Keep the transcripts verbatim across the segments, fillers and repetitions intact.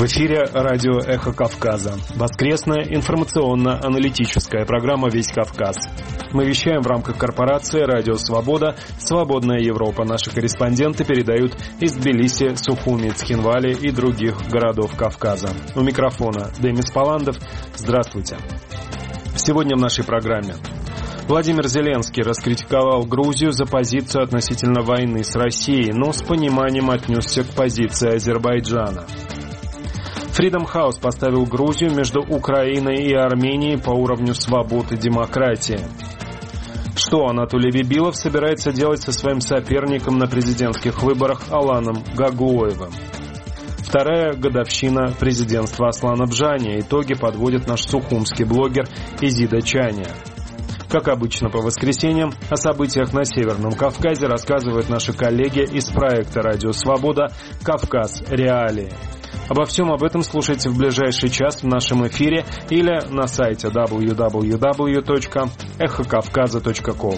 В эфире радио «Эхо Кавказа». Воскресная информационно-аналитическая программа «Весь Кавказ». Мы вещаем в рамках корпорации «Радио Свобода», «Свободная Европа». Наши корреспонденты передают из Тбилиси, Сухуми, Цхинвали и других городов Кавказа. У микрофона Демис Паландов. Здравствуйте. Сегодня в нашей программе. Владимир Зеленский раскритиковал Грузию за позицию относительно войны с Россией, но с пониманием отнесся к позиции Азербайджана. Freedom House поставил Грузию между Украиной и Арменией по уровню свобод и демократии. Что Анатолий Бибилов собирается делать со своим соперником на президентских выборах Аланом Гагуоевым? Вторая годовщина президентства Аслана Бжани. Итоги подводит наш сухумский блогер Изида Чаня. Как обычно по воскресеньям, о событиях на Северном Кавказе рассказывают наши коллеги из проекта «Радио Свобода» «Кавказ. Реалии». Обо всем об этом слушайте в ближайший час в нашем эфире или на сайте дабл ю дабл ю дабл ю точка эхо кавказа точка ком.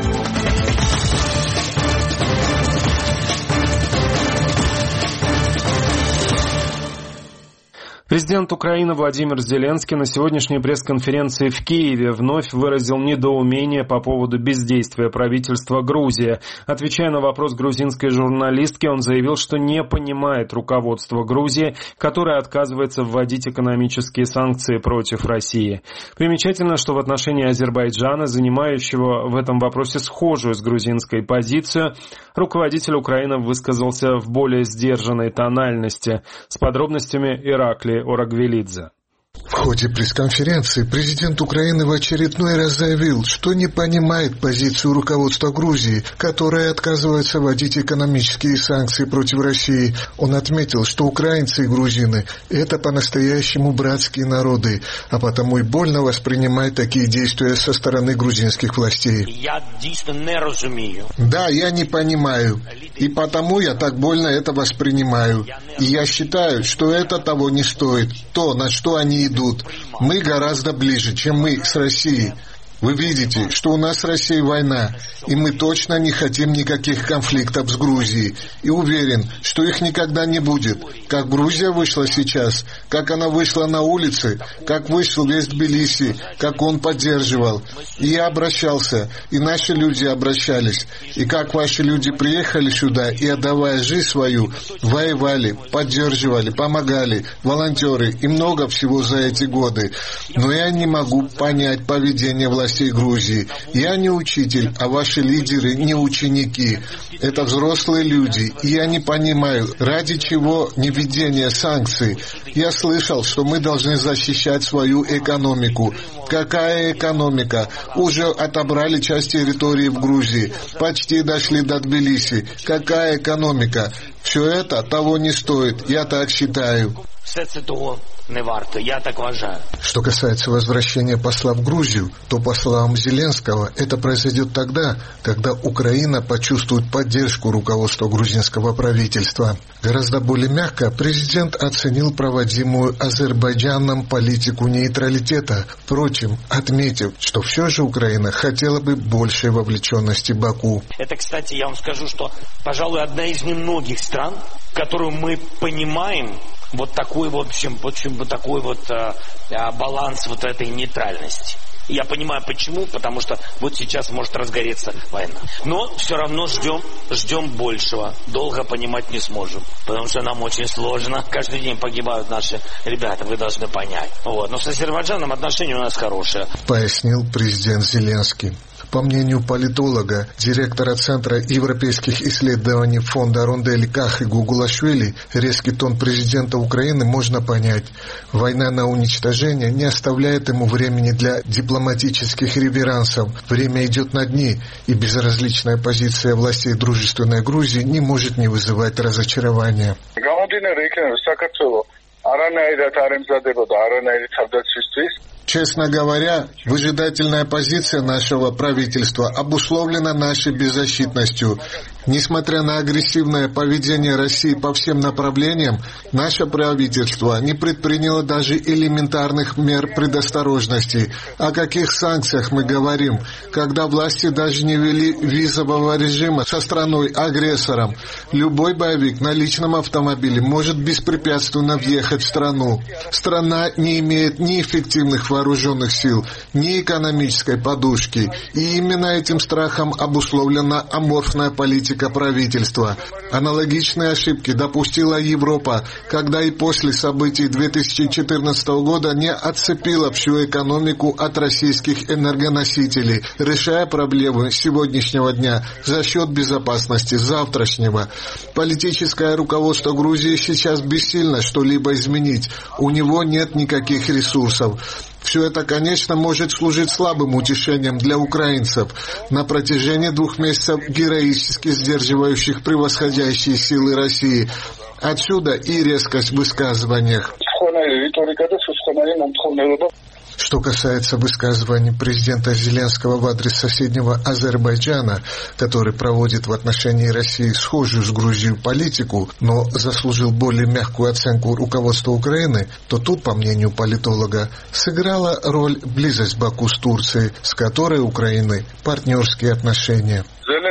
Президент Украины Владимир Зеленский на сегодняшней пресс-конференции в Киеве вновь выразил недоумение по поводу бездействия правительства Грузии. Отвечая на вопрос грузинской журналистки, он заявил, что не понимает руководство Грузии, которое отказывается вводить экономические санкции против России. Примечательно, что в отношении Азербайджана, занимающего в этом вопросе схожую с грузинской позицию, руководитель Украины высказался в более сдержанной тональности. С подробностями Ираклий Орагвелидзе. В ходе пресс-конференции президент Украины в очередной раз заявил, что не понимает позицию руководства Грузии, которое отказывается вводить экономические санкции против России. Он отметил, что украинцы и грузины – это по-настоящему братские народы, а потому и больно воспринимать такие действия со стороны грузинских властей. Я действительно не разумею. Да, я не понимаю, и потому я так больно это воспринимаю. И я считаю, что это того не стоит, то, на что они идут. Мы гораздо ближе, чем мы с Россией. Вы видите, что у нас с Россией война, и мы точно не хотим никаких конфликтов с Грузией. И уверен, что их никогда не будет. Как Грузия вышла сейчас, как она вышла на улицы, как вышел весь Тбилиси, как он поддерживал. И я обращался, и наши люди обращались. И как ваши люди приехали сюда и, отдавая жизнь свою, воевали, поддерживали, помогали, волонтеры и много всего за эти годы. Но я не могу понять поведение власти Грузии. Я не учитель, а ваши лидеры не ученики. Это взрослые люди, и я не понимаю, ради чего не введение санкций. Я слышал, что мы должны защищать свою экономику. Какая экономика? Уже отобрали часть территории в Грузии, почти дошли до Тбилиси. Какая экономика? Все это того не стоит, я так считаю. Не варто, я так уважаю. Что касается возвращения посла в Грузию, то по словам Зеленского, это произойдет тогда, когда Украина почувствует поддержку руководства грузинского правительства. Гораздо более мягко президент оценил проводимую Азербайджаном политику нейтралитета, впрочем, отметив, что все же Украина хотела бы большей вовлеченности Баку. Это, кстати, я вам скажу, что, пожалуй, одна из немногих стран, которую мы понимаем, вот такой, в общем, в общем вот такой вот а, а, баланс вот этой нейтральности. Я понимаю почему, потому что вот сейчас может разгореться война. Но все равно ждем, ждем большего. Долго понимать не сможем, потому что нам очень сложно. Каждый день погибают наши ребята, вы должны понять. Вот. Но с Азербайджаном отношения у нас хорошие. Пояснил президент Зеленский. По мнению политолога, директора Центра европейских исследований фонда Рондель Кахи Гугулашвили, резкий тон президента Украины можно понять. Война на уничтожение не оставляет ему времени для дипломатических реверансов. Время идет на дни, и безразличная позиция властей дружественной Грузии не может не вызывать разочарования. Честно говоря, выжидательная позиция нашего правительства обусловлена нашей беззащитностью. Несмотря на агрессивное поведение России по всем направлениям, наше правительство не предприняло даже элементарных мер предосторожности. О каких санкциях мы говорим, когда власти даже не ввели визового режима со страной-агрессором? Любой боевик на личном автомобиле может беспрепятственно въехать в страну. Страна не имеет ни эффективных вооруженных сил, ни экономической подушки. И именно этим страхом обусловлена аморфная политика правительства. Аналогичные ошибки допустила Европа, когда и после событий две тысячи четырнадцатого года не отцепила всю экономику от российских энергоносителей, решая проблемы сегодняшнего дня за счет безопасности завтрашнего. Политическое руководство Грузии сейчас бессильно что-либо изменить. У него нет никаких ресурсов. Все это, конечно, может служить слабым утешением для украинцев на протяжении двух месяцев героически сдерживающих превосходящие силы России. Отсюда и резкость в высказываниях. Что касается высказываний президента Зеленского в адрес соседнего Азербайджана, который проводит в отношении России схожую с Грузией политику, но заслужил более мягкую оценку руководства Украины, то тут, по мнению политолога, сыграла роль близость Баку с Турцией, с которой у Украины партнерские отношения.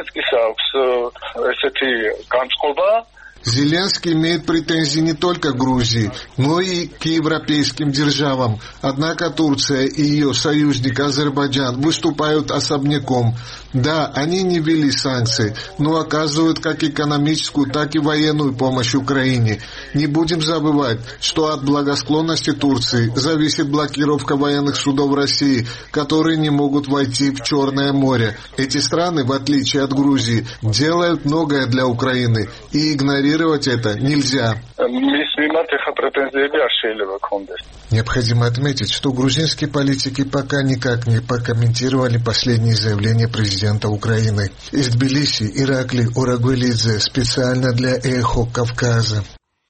Зеленский имеет претензии не только к Грузии, но и к европейским державам. Однако Турция и ее союзник Азербайджан выступают особняком. Да, они не ввели санкции, но оказывают как экономическую, так и военную помощь Украине. Не будем забывать, что от благосклонности Турции зависит блокировка военных судов России, которые не могут войти в Черное море. Эти страны, в отличие от Грузии, делают многое для Украины, и игнорировать это нельзя. Необходимо отметить, что грузинские политики пока никак не прокомментировали последние заявления президента Украины. Из Тбилиси Иракли Урагвелидзе специально для «Эхо Кавказа».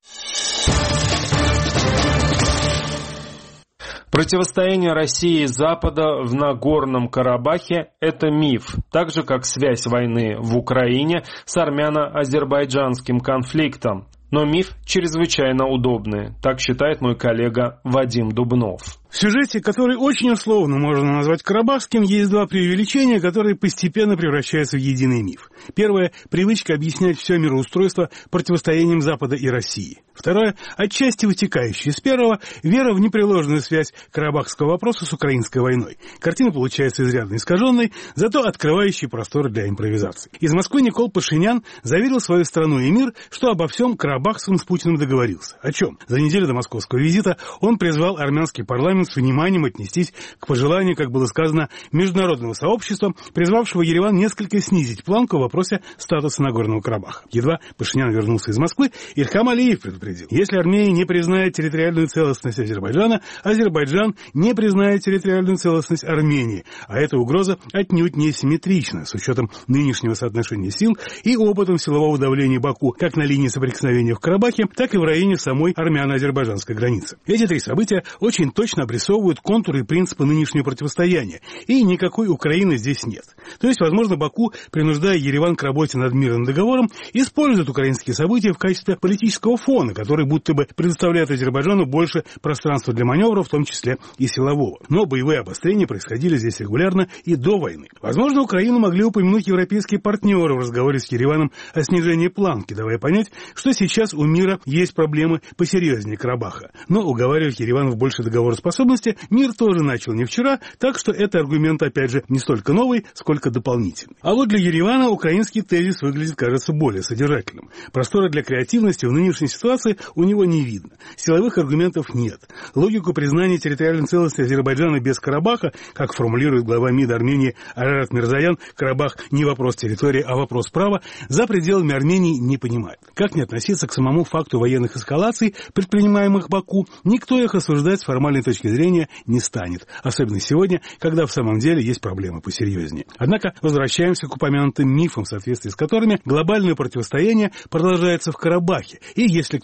Противостояние России и Запада в Нагорном Карабахе – это миф, так же как связь войны в Украине с армяно-азербайджанским конфликтом. Но миф чрезвычайно удобный, так считает мой коллега Вадим Дубнов. В сюжете, который очень условно можно назвать карабахским, есть два преувеличения, которые постепенно превращаются в единый миф. Первое – привычка объяснять все мироустройство противостоянием Запада и России. Второе – отчасти вытекающее из первого – вера в непреложную связь карабахского вопроса с украинской войной. Картина получается изрядно искаженной, зато открывающей простор для импровизации. Из Москвы Никол Пашинян заверил свою страну и мир, что обо всем карабахском с Путиным договорился. О чем? За неделю до московского визита он призвал армянский парламент с вниманием отнестись к пожеланию, как было сказано, международного сообщества, призвавшего Ереван несколько снизить планку в вопросе статуса Нагорного Карабаха. Едва Пашинян вернулся из Москвы, Ильхам Алиев предупредил: если Армения не признает территориальную целостность Азербайджана, Азербайджан не признает территориальную целостность Армении. А эта угроза отнюдь не симметрична с учетом нынешнего соотношения сил и опытом силового давления Баку как на линии соприкосновения в Карабахе, так и в районе самой армяно-азербайджанской границы. Эти три события очень точно обрисовывают контуры и принципы нынешнего противостояния, и никакой Украины здесь нет. То есть, возможно, Баку, принуждая Ереван к работе над мирным договором, использует украинские события в качестве политического фона, который будто бы предоставляет Азербайджану больше пространства для маневра, в том числе и силового. Но боевые обострения происходили здесь регулярно и до войны. Возможно, Украину могли упомянуть европейские партнеры в разговоре с Ереваном о снижении планки, давая понять, что сейчас у мира есть проблемы посерьезнее Карабаха. Но уговаривать Ереван в большей договороспособности мир тоже начал не вчера, так что это аргумент, опять же, не столько новый, сколько дополнительный. А вот для Еревана украинский тезис выглядит, кажется, более содержательным. Простора для креативности в нынешней ситуации у него не видно. Силовых аргументов нет. Логику признания территориальной целостности Азербайджана без Карабаха, как формулирует глава МИД Армении Арарат Мирзоян, Карабах не вопрос территории, а вопрос права, за пределами Армении не понимает. Как не относиться к самому факту военных эскалаций, предпринимаемых Баку, никто их осуждать с формальной точки зрения не станет. Особенно сегодня, когда в самом деле есть проблемы посерьезнее. Однако возвращаемся к упомянутым мифам, в соответствии с которыми глобальное противостояние продолжается в Карабахе. И если кто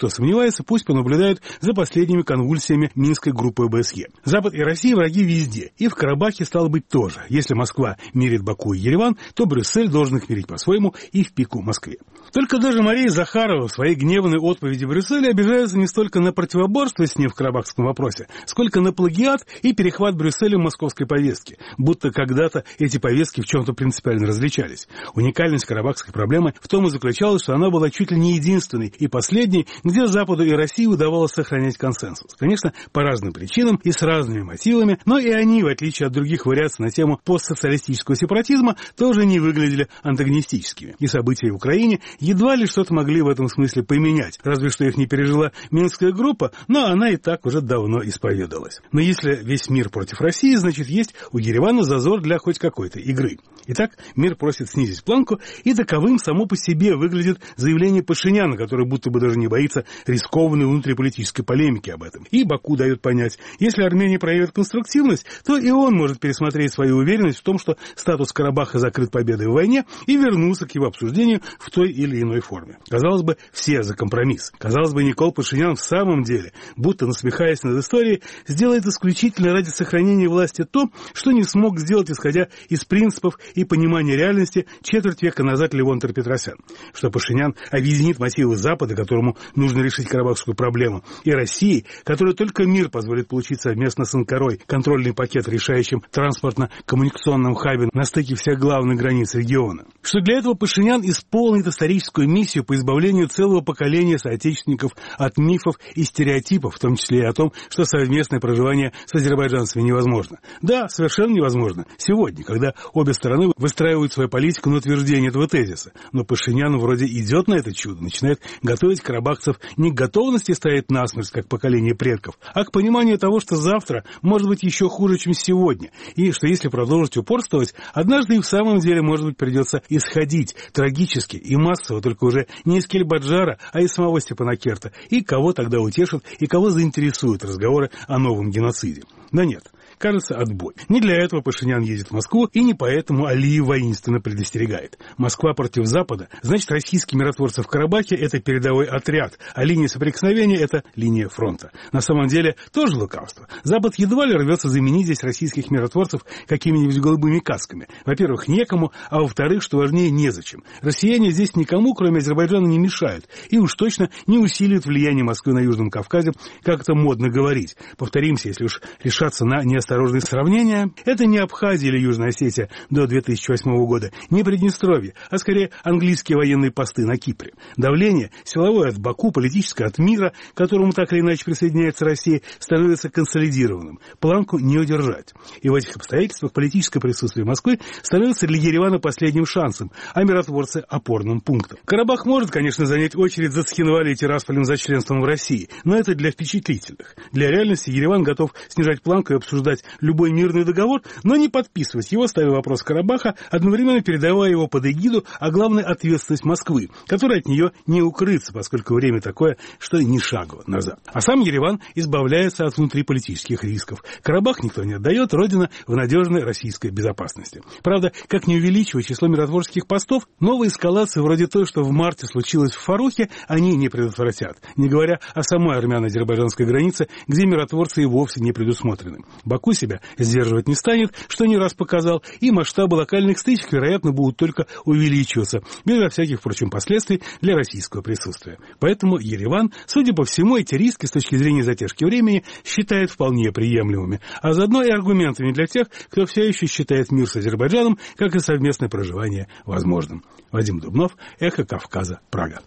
кто сомневается, пусть понаблюдает за последними конвульсиями Минской группы ОБСЕ. Запад и Россия враги везде, и в Карабахе стало быть тоже. Если Москва мирит Баку и Ереван, то Брюссель должен их мирить по-своему и в пику Москве. Только даже Мария Захарова в своей гневной отповеди Брюсселя обижается не столько на противоборство с ним в карабахском вопросе, сколько на плагиат и перехват Брюсселем московской повестки, будто когда-то эти повестки в чем-то принципиально различались. Уникальность карабахской проблемы в том и заключалась, что она была чуть ли не единственной и последней, где Западу и России удавалось сохранять консенсус. Конечно, по разным причинам и с разными мотивами, но и они, в отличие от других вариаций на тему постсоциалистического сепаратизма, тоже не выглядели антагонистическими. И события в Украине едва ли что-то могли в этом смысле поменять, разве что их не пережила Минская группа, но она и так уже давно исповедалась. Но если весь мир против России, значит, есть у Еревана зазор для хоть какой-то игры. Итак, мир просит снизить планку, и таковым само по себе выглядит заявление Пашиняна, который будто бы даже не боится рискованной внутриполитической полемики об этом. И Баку дает понять, если Армения проявит конструктивность, то и он может пересмотреть свою уверенность в том, что статус Карабаха закрыт победой в войне, и вернуться к его обсуждению в той или иной форме. Казалось бы, все за компромисс. Казалось бы, Никол Пашинян в самом деле, будто насмехаясь над историей, сделает исключительно ради сохранения власти то, что не смог сделать, исходя из принципов и понимания реальности четверть века назад Левон Петросян. Что Пашинян объединит мотивы Запада, которому нужно решить карабахскую проблему, и России, которой только мир позволит получить совместно с Анкарой контрольный пакет, решающим транспортно-коммуникационном хабе на стыке всех главных границ региона. Что для этого Пашинян исполнит историческую миссию по избавлению целого поколения соотечественников от мифов и стереотипов, в том числе и о том, что совместное проживание с азербайджанцами невозможно. Да, совершенно невозможно. Сегодня, когда обе стороны выстраивают свою политику на утверждение этого тезиса. Но Пашинян вроде идет на это чудо, начинает готовить карабахцев не к готовности стоять насмерть, как поколение предков, а к пониманию того, что завтра может быть еще хуже, чем сегодня. И что если продолжить упорствовать, однажды и в самом деле, может быть, придется исходить трагически и массово, только уже не из Кельбаджара, а из самого Степанакерта. И кого тогда утешат, и кого заинтересуют разговоры о новом геноциде. Да нет. Кажется, отбой. Не для этого Пашинян едет в Москву, и не поэтому Алиев воинственно предостерегает. Москва против Запада, значит, российские миротворцы в Карабахе – это передовой отряд, а линия соприкосновения – это линия фронта. На самом деле, тоже лукавство. Запад едва ли рвется заменить здесь российских миротворцев какими-нибудь голубыми касками. Во-первых, некому, а во-вторых, что важнее, незачем. Россияне здесь никому, кроме Азербайджана, не мешают, и уж точно не усиливают влияние Москвы на Южном Кавказе, как это модно говорить. Повторимся, если уж решаться на неосторожность. Осторожные сравнения. Это не Абхазия или Южная Осетия до две тысячи восьмого года, не Приднестровье, а скорее английские военные посты на Кипре. Давление силовое от Баку, политическое от мира, к которому так или иначе присоединяется Россия, становится консолидированным. Планку не удержать. И в этих обстоятельствах политическое присутствие Москвы становится для Еревана последним шансом, а миротворцы – опорным пунктом. Карабах может, конечно, занять очередь за Цхинвали и Тирасполем за членством в России, но это для впечатлительных. Для реальности Ереван готов снижать планку и обсуждать любой мирный договор, но не подписывать его, ставя вопрос Карабаха, одновременно передавая его под эгиду, а главное ответственность Москвы, которая от нее не укрыться, поскольку время такое, что ни шагу назад. А сам Ереван избавляется от внутриполитических рисков. Карабах никто не отдает, родина в надежной российской безопасности. Правда, как не увеличивая число миротворческих постов, новые эскалации вроде той, что в марте случилось в Фарухе, они не предотвратят, не говоря о самой армяно-азербайджанской границе, где миротворцы и вовсе не предусмотрены. Баку себя сдерживать не станет, что не раз показал, и масштабы локальных стычек, вероятно, будут только увеличиваться, безо всяких, впрочем, последствий для российского присутствия. Поэтому Ереван, судя по всему, эти риски с точки зрения затяжки времени считает вполне приемлемыми, а заодно и аргументами для тех, кто все еще считает мир с Азербайджаном, как и совместное проживание, возможным. Вадим Дубнов, Эхо Кавказа, Прага.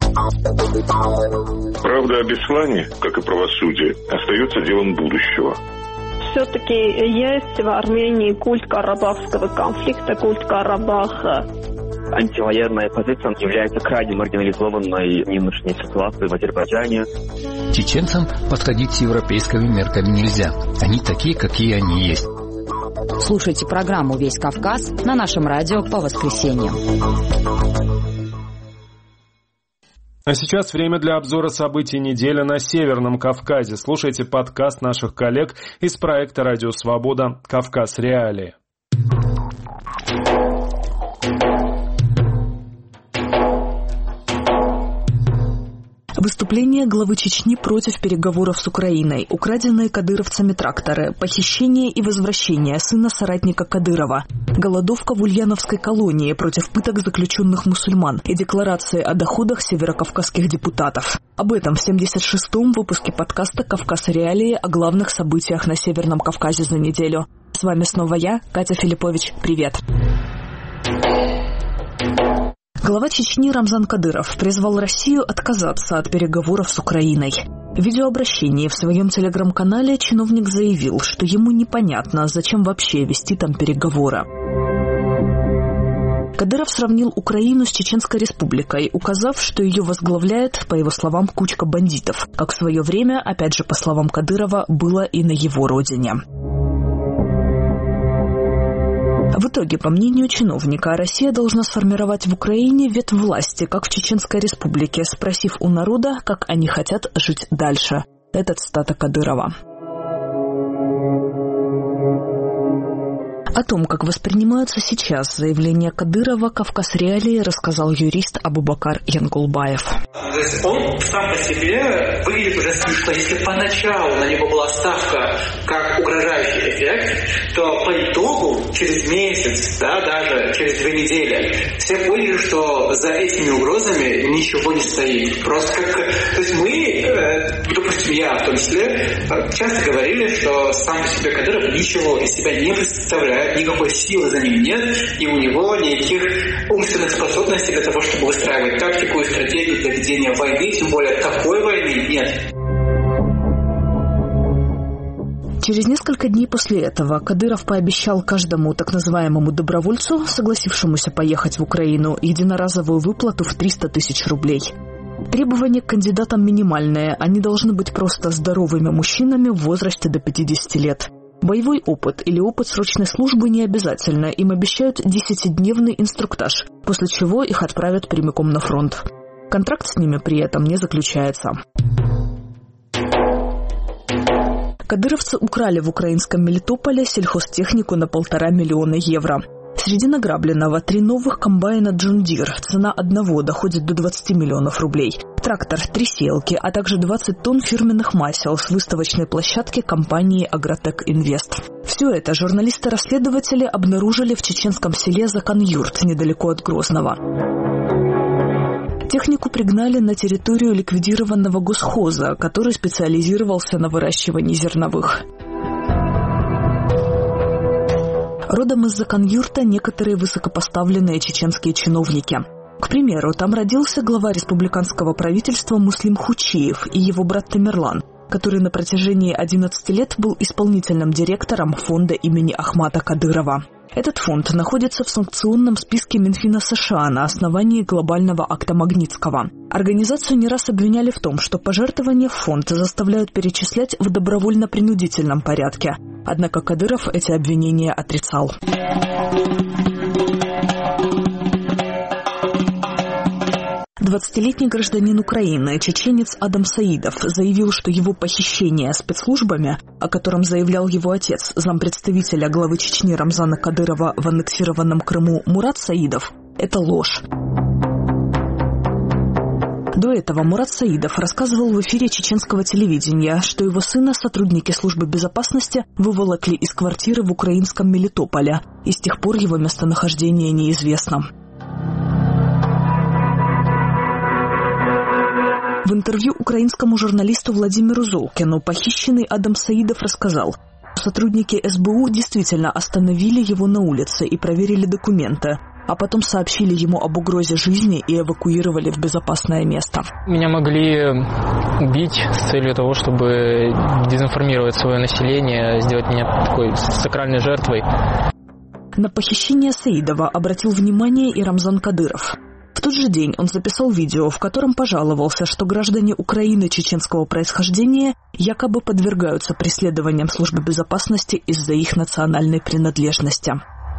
Правда о Беслане, как и правосудие, остается делом будущего. Все-таки есть в Армении культ карабахского конфликта, культ Карабаха. Антивоенная позиция является крайне маргинализованной в нынешней ситуации в Азербайджане. Чеченцам подходить с европейскими мерками нельзя. Они такие, какие они есть. Слушайте программу «Весь Кавказ» на нашем радио по воскресеньям. А сейчас время для обзора событий недели на Северном Кавказе. Слушайте подкаст наших коллег из проекта «Радио Свобода. Кавказ. Реалии». Выступление Выступление главы Чечни против переговоров с Украиной, украденные кадыровцами тракторы, похищение и возвращение сына соратника Кадырова, голодовка в Ульяновской колонии против пыток заключенных мусульман и декларации о доходах северокавказских депутатов. Об этом в семьдесят шестом выпуске подкаста «Кавказ. Реалии» о главных событиях на Северном Кавказе за неделю. С вами снова я, Катя Филиппович. Привет! Глава Чечни Рамзан Кадыров призвал Россию отказаться от переговоров с Украиной. В видеообращении в своем телеграм-канале чиновник заявил, что ему непонятно, зачем вообще вести там переговоры. Кадыров сравнил Украину с Чеченской республикой, указав, что ее возглавляет, по его словам, кучка бандитов, как в свое время, опять же по словам Кадырова, было и на его родине. В итоге, по мнению чиновника, Россия должна сформировать в Украине ветвь власти, как в Чеченской республике, спросив у народа, как они хотят жить дальше. Это цитата Кадырова. О том, как воспринимаются сейчас заявления Кадырова, «Кавказ. Реалии» рассказал юрист Абубакар Янгулбаев. То есть он сам по себе выглядит уже смешно. Если поначалу на него была ставка как угрожающий эффект, то по итогу через месяц, да, даже через две недели, все поняли, что за этими угрозами ничего не стоит. Просто как... То есть мы, э, допустим, я в том числе, часто говорили, что сам по себе Кадыров ничего из себя не представляет, никакой силы за ним нет, и у него никаких умственных способностей для того, чтобы выстраивать тактику и стратегию для ведения войны, тем более такой войны нет. Через несколько дней после этого Кадыров пообещал каждому так называемому добровольцу, согласившемуся поехать в Украину, единоразовую выплату в триста тысяч рублей. Требования к кандидатам минимальные, они должны быть просто здоровыми мужчинами в возрасте до пятидесяти лет. Боевой опыт или опыт срочной службы не обязательно, им обещают десятидневный инструктаж, после чего их отправят прямиком на фронт. Контракт с ними при этом не заключается. Кадыровцы украли в украинском Мелитополе сельхозтехнику на полтора миллиона евро. Среди награбленного три новых комбайна John Deere, цена одного доходит до двадцати миллионов рублей. Трактор, три селки, а также двадцать тонн фирменных масел с выставочной площадки компании «Агротек Инвест». Все это журналисты-расследователи обнаружили в чеченском селе Закан-Юрт, недалеко от Грозного. Технику пригнали на территорию ликвидированного госхоза, который специализировался на выращивании зерновых. Родом из Закан-Юрта некоторые высокопоставленные чеченские чиновники. К примеру, там родился глава республиканского правительства Муслим Хучиев и его брат Тамерлан, который на протяжении одиннадцати лет был исполнительным директором фонда имени Ахмата Кадырова. Этот фонд находится в санкционном списке Минфина США на основании глобального акта Магнитского. Организацию не раз обвиняли в том, что пожертвования в фонд заставляют перечислять в добровольно-принудительном порядке. Однако Кадыров эти обвинения отрицал. двадцатилетний гражданин Украины, чеченец Адам Саидов, заявил, что его похищение спецслужбами, о котором заявлял его отец, зампредставителя главы Чечни Рамзана Кадырова в аннексированном Крыму Мурат Саидов, это ложь. До этого Мурат Саидов рассказывал в эфире чеченского телевидения, что его сына сотрудники службы безопасности выволокли из квартиры в украинском Мелитополе, и с тех пор его местонахождение неизвестно. В интервью украинскому журналисту Владимиру Золкину похищенный Адам Саидов рассказал, что сотрудники эс бэ у действительно остановили его на улице и проверили документы, а потом сообщили ему об угрозе жизни и эвакуировали в безопасное место. Меня могли убить с целью того, чтобы дезинформировать свое население, сделать меня такой сакральной жертвой. На похищение Саидова обратил внимание и Рамзан Кадыров. В тот же день он записал видео, в котором пожаловался, что граждане Украины чеченского происхождения якобы подвергаются преследованиям службы безопасности из-за их национальной принадлежности.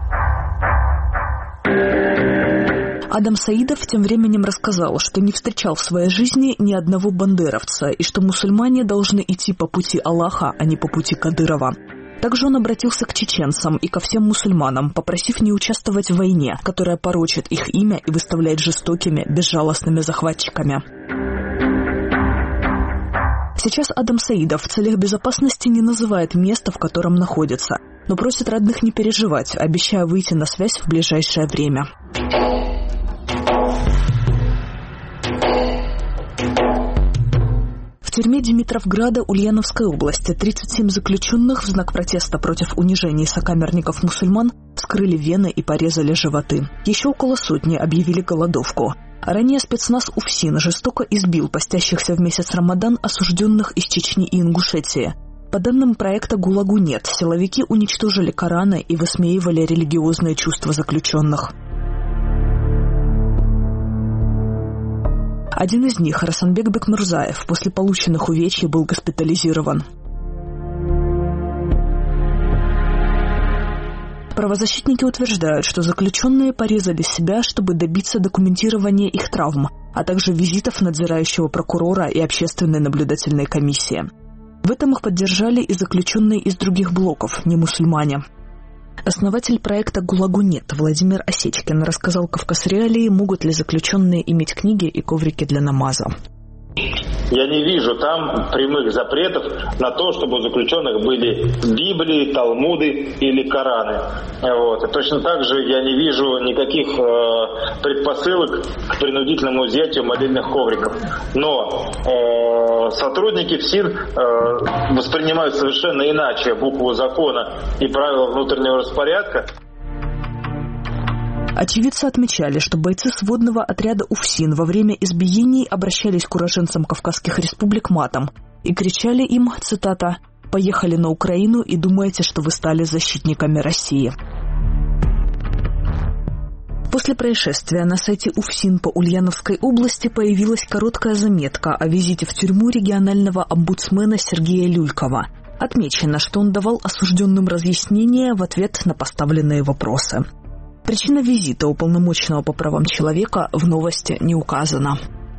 Адам Саидов тем временем рассказал, что не встречал в своей жизни ни одного бандеровца и что мусульмане должны идти по пути Аллаха, а не по пути Кадырова. Также он обратился к чеченцам и ко всем мусульманам, попросив не участвовать в войне, которая порочит их имя и выставляет жестокими, безжалостными захватчиками. Сейчас Адам Саидов в целях безопасности не называет место, в котором находится, но просит родных не переживать, обещая выйти на связь в ближайшее время. В тюрьме Димитровграда Ульяновской области тридцать семь заключенных в знак протеста против унижений сокамерников-мусульман вскрыли вены и порезали животы. Еще около сотни объявили голодовку. Ранее спецназ УФСИН жестоко избил постящихся в месяц Рамадан осужденных из Чечни и Ингушетии. По данным проекта «ГУЛАГу нет», силовики уничтожили Кораны и высмеивали религиозные чувства заключенных. Один из них, Расанбек Бекмурзаев, после полученных увечий был госпитализирован. Правозащитники утверждают, что заключенные порезали себя, чтобы добиться документирования их травм, а также визитов надзирающего прокурора и общественной наблюдательной комиссии. В этом их поддержали и заключенные из других блоков, не мусульмане. Основатель проекта «ГУЛАГу нет» Владимир Осечкин рассказал «Кавказ.Реалии», могут ли заключенные иметь книги и коврики для намаза. Я не вижу там прямых запретов на то, чтобы у заключенных были Библии, Талмуды или Кораны. Вот. И точно так же я не вижу никаких э, предпосылок к принудительному взятию модельных ковриков. Но э, сотрудники ФСИН э, воспринимают совершенно иначе букву закона и правила внутреннего распорядка. Очевидцы отмечали, что бойцы сводного отряда УФСИН во время избиений обращались к уроженцам Кавказских республик матом и кричали им, цитата, «Поехали на Украину и думаете, что вы стали защитниками России». После происшествия на сайте УФСИН по Ульяновской области появилась короткая заметка о визите в тюрьму регионального омбудсмена Сергея Люлькова. Отмечено, что он давал осужденным разъяснения в ответ на поставленные вопросы. Причина визита уполномоченного по правам человека в новости не указана.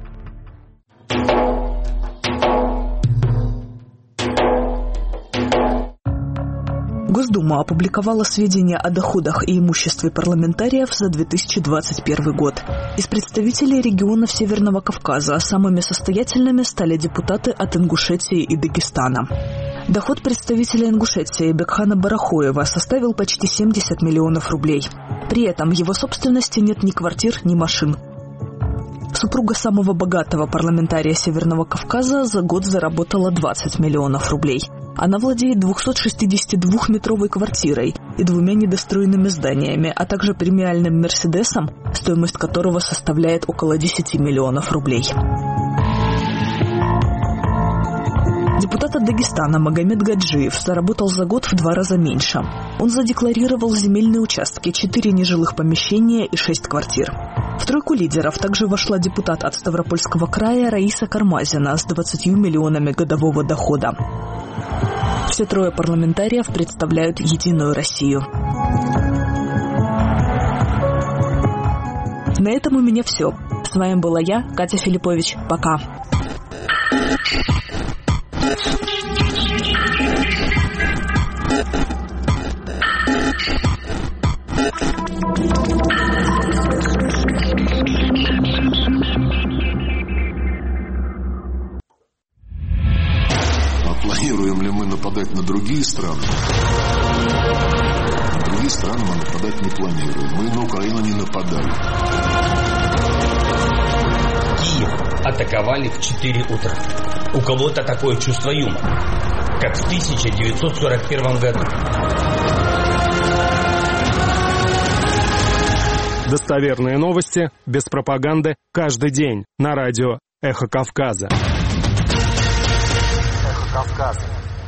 Госдума опубликовала сведения о доходах и имуществе парламентариев за две тысячи двадцать первый год. Из представителей регионов Северного Кавказа самыми состоятельными стали депутаты от Ингушетии и Дагестана. Доход представителя Ингушетии Бекхана Барахоева составил почти семьдесят миллионов рублей. При этом в его собственности нет ни квартир, ни машин. Супруга самого богатого парламентария Северного Кавказа за год заработала двадцать миллионов рублей. Она владеет двухсотшестидесятидвухметровой квартирой и двумя недостроенными зданиями, а также премиальным «Мерседесом», стоимость которого составляет около десять миллионов рублей. Депутат от Дагестана Магомед Гаджиев заработал за год в два раза меньше. Он задекларировал земельные участки, четыре нежилых помещения и шесть квартир. В тройку лидеров также вошла депутат от Ставропольского края Раиса Кармазина с двадцатью миллионами годового дохода. Все трое парламентариев представляют «Единую Россию». На этом у меня все. С вами была я, Катя Филиппович. Пока. А планируем ли мы нападать на другие страны? На другие страны мы нападать не планируем. Мы на Украину не нападали. Киев атаковали в четыре утра. У кого-то такое чувство юмора, как в тысяча девятьсот сорок первом году. Достоверные новости, без пропаганды, каждый день на радио «Эхо Кавказа». «Эхо Кавказа».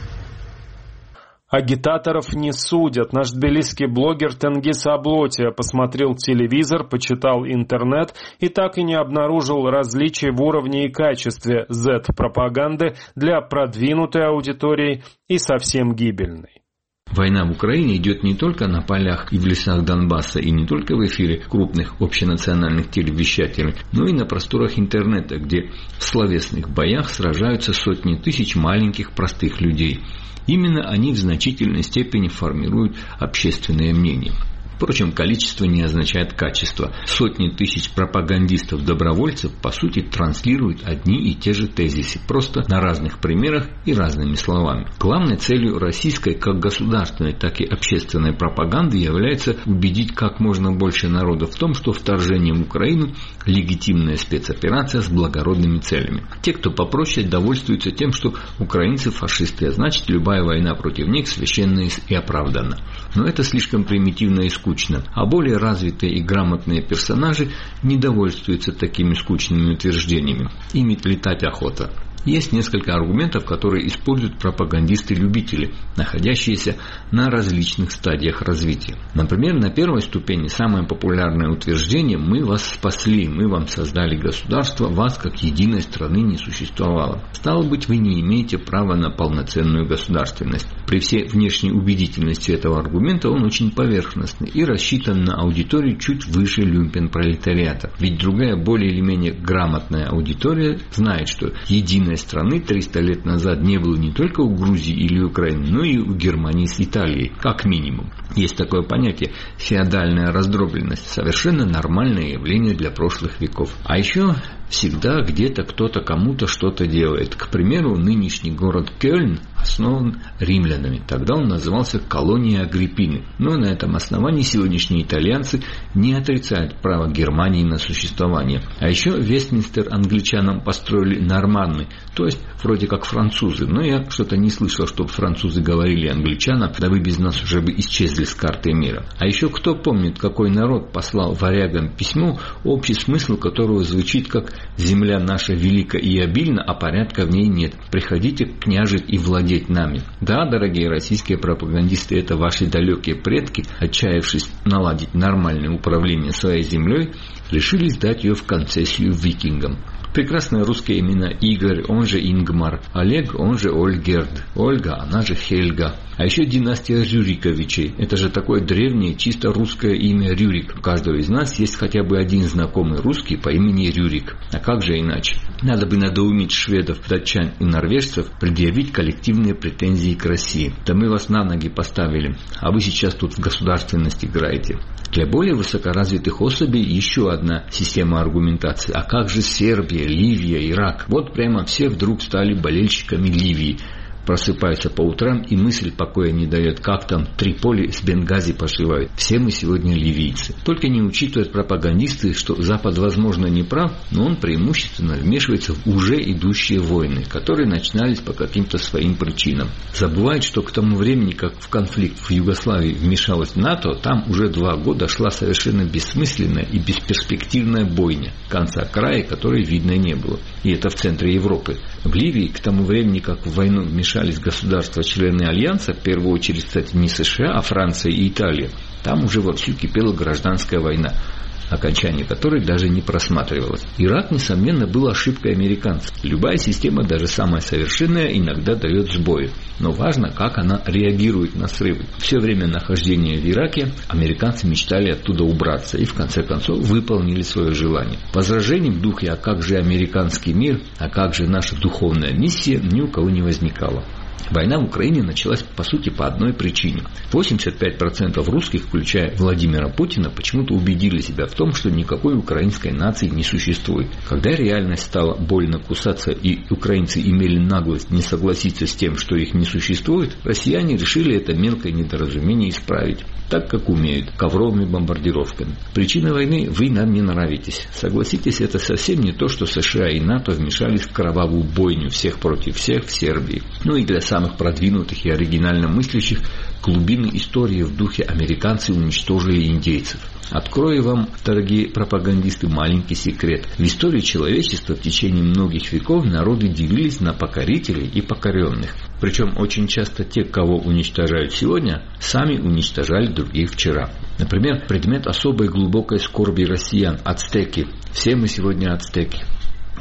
Агитаторов не судят. Наш тбилисский блогер Тенгиз Аблотия посмотрел телевизор, почитал интернет и так и не обнаружил различий в уровне и качестве зет-пропаганды для продвинутой аудитории и совсем гибельной. Война в Украине идет не только на полях и в лесах Донбасса, и не только в эфире крупных общенациональных телевещателей, но и на просторах интернета, где в словесных боях сражаются сотни тысяч маленьких простых людей. Именно они в значительной степени формируют общественное мнение. Впрочем, количество не означает качество. Сотни тысяч пропагандистов-добровольцев, по сути, транслируют одни и те же тезисы, просто на разных примерах и разными словами. Главной целью российской как государственной, так и общественной пропаганды является убедить как можно больше народа в том, что вторжение в Украину – легитимная спецоперация с благородными целями. Те, кто попроще, довольствуются тем, что украинцы фашисты, а значит, любая война против них священна и оправдана. Но это слишком примитивно и скучно, а более развитые и грамотные персонажи не довольствуются такими скучными утверждениями. Ими летать охота. Есть несколько аргументов, которые используют пропагандисты-любители, находящиеся на различных стадиях развития. Например, на первой ступени самое популярное утверждение: «Мы вас спасли, мы вам создали государство, вас как единой страны не существовало. Стало быть, вы не имеете права на полноценную государственность». При всей внешней убедительности этого аргумента он очень поверхностный и рассчитан на аудиторию чуть выше люмпен-пролетариата. Ведь другая, более или менее грамотная аудитория знает, что единой страны триста лет назад не было не только у Грузии или Украины, но и у Германии с Италией, как минимум. Есть такое понятие – феодальная раздробленность, совершенно нормальное явление для прошлых веков. А еще всегда где-то кто-то кому-то что-то делает. К примеру, нынешний город Кёльн основан римлянами. Тогда он назывался колонией Агриппины. Но на этом основании сегодняшние итальянцы не отрицают право Германии на существование. А еще Вестминстер англичанам построили норманны, то есть вроде как французы. Но я что-то не слышал, чтобы французы говорили англичанам: да вы без нас уже бы исчезли с карты мира. А еще кто помнит, какой народ послал варягам письмо, общий смысл которого звучит как: «Земля наша велика и обильна, а порядка в ней нет. Приходите княжить и владеть нами». Да, дорогие российские пропагандисты, это ваши далекие предки, отчаявшись наладить нормальное управление своей землей, решили сдать ее в концессию викингам. Прекрасные русские имена: Игорь, он же Ингмар, Олег, он же Ольгерд, Ольга, она же Хельга. А еще династия Рюриковичей. Это же такое древнее, чисто русское имя Рюрик. У каждого из нас есть хотя бы один знакомый русский по имени Рюрик. А как же иначе? Надо бы надоумить шведов, датчан и норвежцев предъявить коллективные претензии к России. Да мы вас на ноги поставили, а вы сейчас тут в государственность играете. Для более высокоразвитых особей еще одна система аргументации. А как же Сербия, Ливия, Ирак? Вот прямо все вдруг стали болельщиками Ливии. Просыпаются по утрам, и мысль покоя не дает, как там Триполи с Бенгази пошивают. Все мы сегодня ливийцы. Только не учитывают пропагандисты, что Запад, возможно, не прав, но он преимущественно вмешивается в уже идущие войны, которые начинались по каким-то своим причинам. Забывают, что к тому времени, как в конфликт в Югославии вмешалась НАТО, там уже два года шла совершенно бессмысленная и бесперспективная бойня, конца края которой видно не было. И это в центре Европы. В Ливии к тому времени, как в войну вмешались государства-члены Альянса, в первую очередь, кстати, не США, а Франция и Италия, там уже вовсю кипела гражданская война, окончание которой даже не просматривалось. Ирак, несомненно, был ошибкой американцев. Любая система, даже самая совершенная, иногда дает сбои. Но важно, как она реагирует на срывы. Все время нахождения в Ираке американцы мечтали оттуда убраться и, в конце концов, выполнили свое желание. Возражений в духе «а как же американский мир?», «а как же наша духовная миссия?» ни у кого не возникало. Война в Украине началась, по сути, по одной причине. восемьдесят пять процентов русских, включая Владимира Путина, почему-то убедили себя в том, что никакой украинской нации не существует. Когда реальность стала больно кусаться и украинцы имели наглость не согласиться с тем, что их не существует, россияне решили это мелкое недоразумение исправить. Так, как умеют, ковровыми бомбардировками. Причина войны: вы нам не нравитесь. Согласитесь, это совсем не то, что США и НАТО вмешались в кровавую бойню всех против всех в Сербии. Ну и для самых продвинутых и оригинально мыслящих глубины истории в духе «американцы уничтожили индейцев». Открою вам, дорогие пропагандисты, маленький секрет. В истории человечества в течение многих веков народы делились на покорителей и покоренных. Причем очень часто те, кого уничтожают сегодня, сами уничтожали других вчера. Например, предмет особой глубокой скорби россиян – ацтеки. Все мы сегодня ацтеки.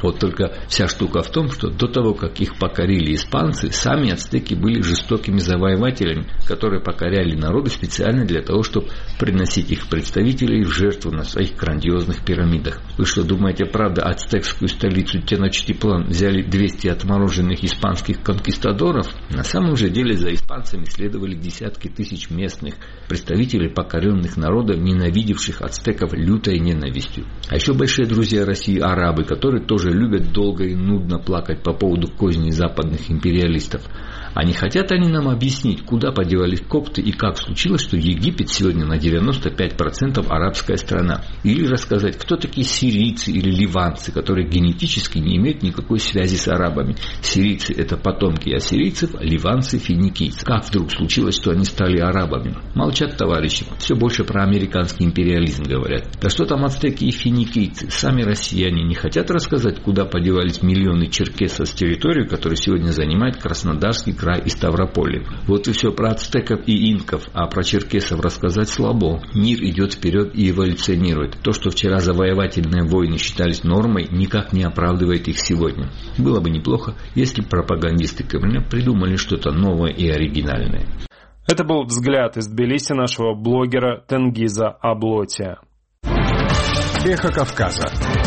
Вот только вся штука в том, что до того, как их покорили испанцы, сами ацтеки были жестокими завоевателями, которые покоряли народы специально для того, чтобы приносить их представителей в жертву на своих грандиозных пирамидах. Вы что, думаете, правда, ацтекскую столицу Теночтиплан взяли двести отмороженных испанских конкистадоров? На самом же деле за испанцами следовали десятки тысяч местных представителей покоренных народов, ненавидевших ацтеков лютой ненавистью. А еще большие друзья России арабы, которые тоже любят долго и нудно плакать по поводу козней западных империалистов. А не хотят они нам объяснить, куда подевались копты и как случилось, что Египет сегодня на девяносто пять процентов арабская страна? Или рассказать, кто такие сирийцы или ливанцы, которые генетически не имеют никакой связи с арабами? Сирийцы – это потомки ассирийцев, а ливанцы – финикийцы. Как вдруг случилось, что они стали арабами? Молчат товарищи. Все больше про американский империализм говорят. Да что там ацтеки и финикийцы? Сами россияне не хотят рассказать, куда подевались миллионы черкесов с территории, которую сегодня занимает Краснодарский край и Ставрополье. Вот и все про ацтеков и инков, а про черкесов рассказать слабо. Мир идет вперед и эволюционирует. То, что вчера завоевательные войны считались нормой, никак не оправдывает их сегодня. Было бы неплохо, если пропагандисты Кремля придумали что-то новое и оригинальное. Это был взгляд из Тбилиси нашего блогера Тенгиза Аблотия. Эхо Кавказа.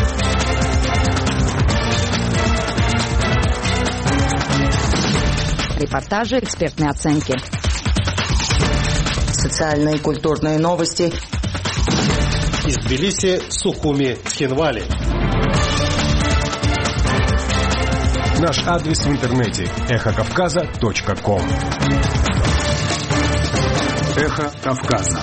Репортажи, экспертные оценки. Социальные и культурные новости. Из Тбилиси, Сухуми, Цхинвали. Наш адрес в интернете эхо кавказа точка ком. Эхо Кавказа.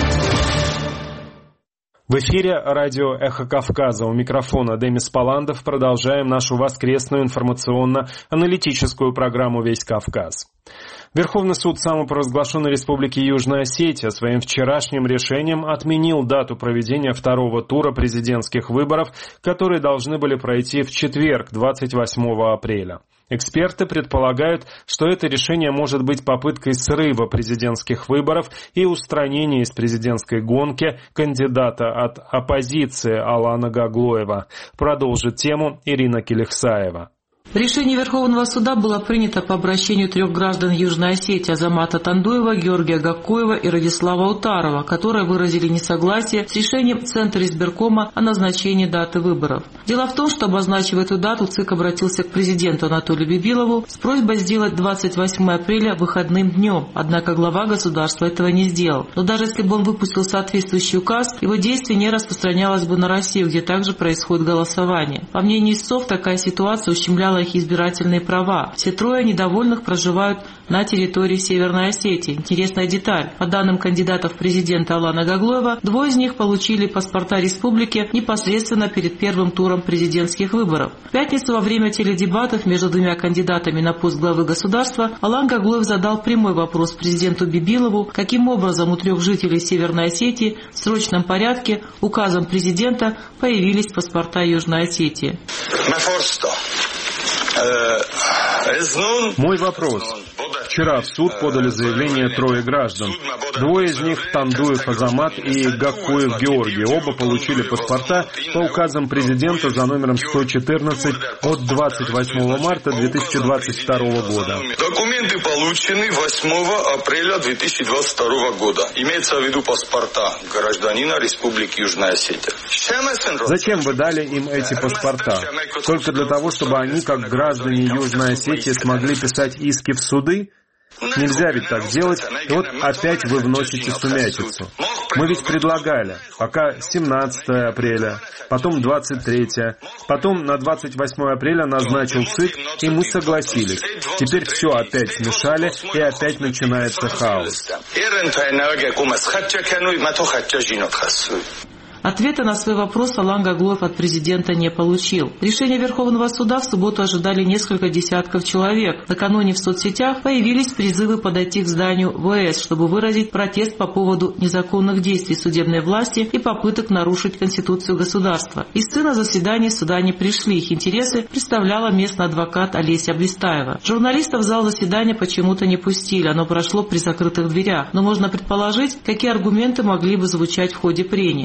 В эфире радио «Эхо Кавказа». У микрофона Демис Паландов. Продолжаем нашу воскресную информационно-аналитическую программу «Весь Кавказ». Верховный суд самопровозглашенной Республики Южная Осетия своим вчерашним решением отменил дату проведения второго тура президентских выборов, которые должны были пройти в четверг, двадцать восьмого апреля. Эксперты предполагают, что это решение может быть попыткой срыва президентских выборов и устранения из президентской гонки кандидата от оппозиции Алана Гаглоева. Продолжит тему Ирина Келихсаева. Решение Верховного суда было принято по обращению трех граждан Южной Осетии: Азамата Тандуева, Георгия Гаккоева и Радислава Утарова, которые выразили несогласие с решением Центра избиркома о назначении даты выборов. Дело в том, что, обозначив эту дату, ЦИК обратился к президенту Анатолию Бибилову с просьбой сделать двадцать восьмое апреля выходным днем, однако глава государства этого не сделал. Но даже если бы он выпустил соответствующий указ, его действие не распространялось бы на Россию, где также происходит голосование. По мнению истцов, такая ситуация ущемляла их избирательные права. Все трое недовольных проживают на территории Северной Осетии. Интересная деталь. По данным кандидатов в президенты Алана Гаглоева, двое из них получили паспорта республики непосредственно перед первым туром президентских выборов. В пятницу во время теледебатов между двумя кандидатами на пост главы государства Алан Гаглоев задал прямой вопрос президенту Бибилову, каким образом у трех жителей Северной Осетии в срочном порядке указом президента появились паспорта Южной Осетии. Мой вопрос. Вчера в суд подали заявление трое граждан. Двое из них, Тандуев Азамат и Гаккоев Георгий, оба получили паспорта по указам президента за номером сто четырнадцать от двадцать восьмого марта две тысячи двадцать второго года. Документы получены восьмого апреля две тысячи двадцать второго года. Имеется в виду паспорта гражданина Республики Южная Осетия. Зачем вы дали им эти паспорта? Только для того, чтобы они, как граждане Южной Осетии, смогли писать иски в суды? Нельзя ведь так делать, и вот опять вы вносите сумятицу. Мы ведь предлагали, пока семнадцатого апреля, потом двадцать третьего, потом на двадцать восьмое апреля назначил ЦИК, и мы согласились. Теперь все опять смешали, и опять начинается хаос. Ответа на свой вопрос Алан Гаглоев от президента не получил. Решение Верховного суда в субботу ожидали несколько десятков человек. Накануне в соцсетях появились призывы подойти к зданию ВС, чтобы выразить протест по поводу незаконных действий судебной власти и попыток нарушить Конституцию государства. Истцы на заседании суда не пришли. Их интересы представляла местный адвокат Олеся Блистаева. Журналистов в зал заседания почему-то не пустили. Оно прошло при закрытых дверях. Но можно предположить, какие аргументы могли бы звучать в ходе прений. Так, независимо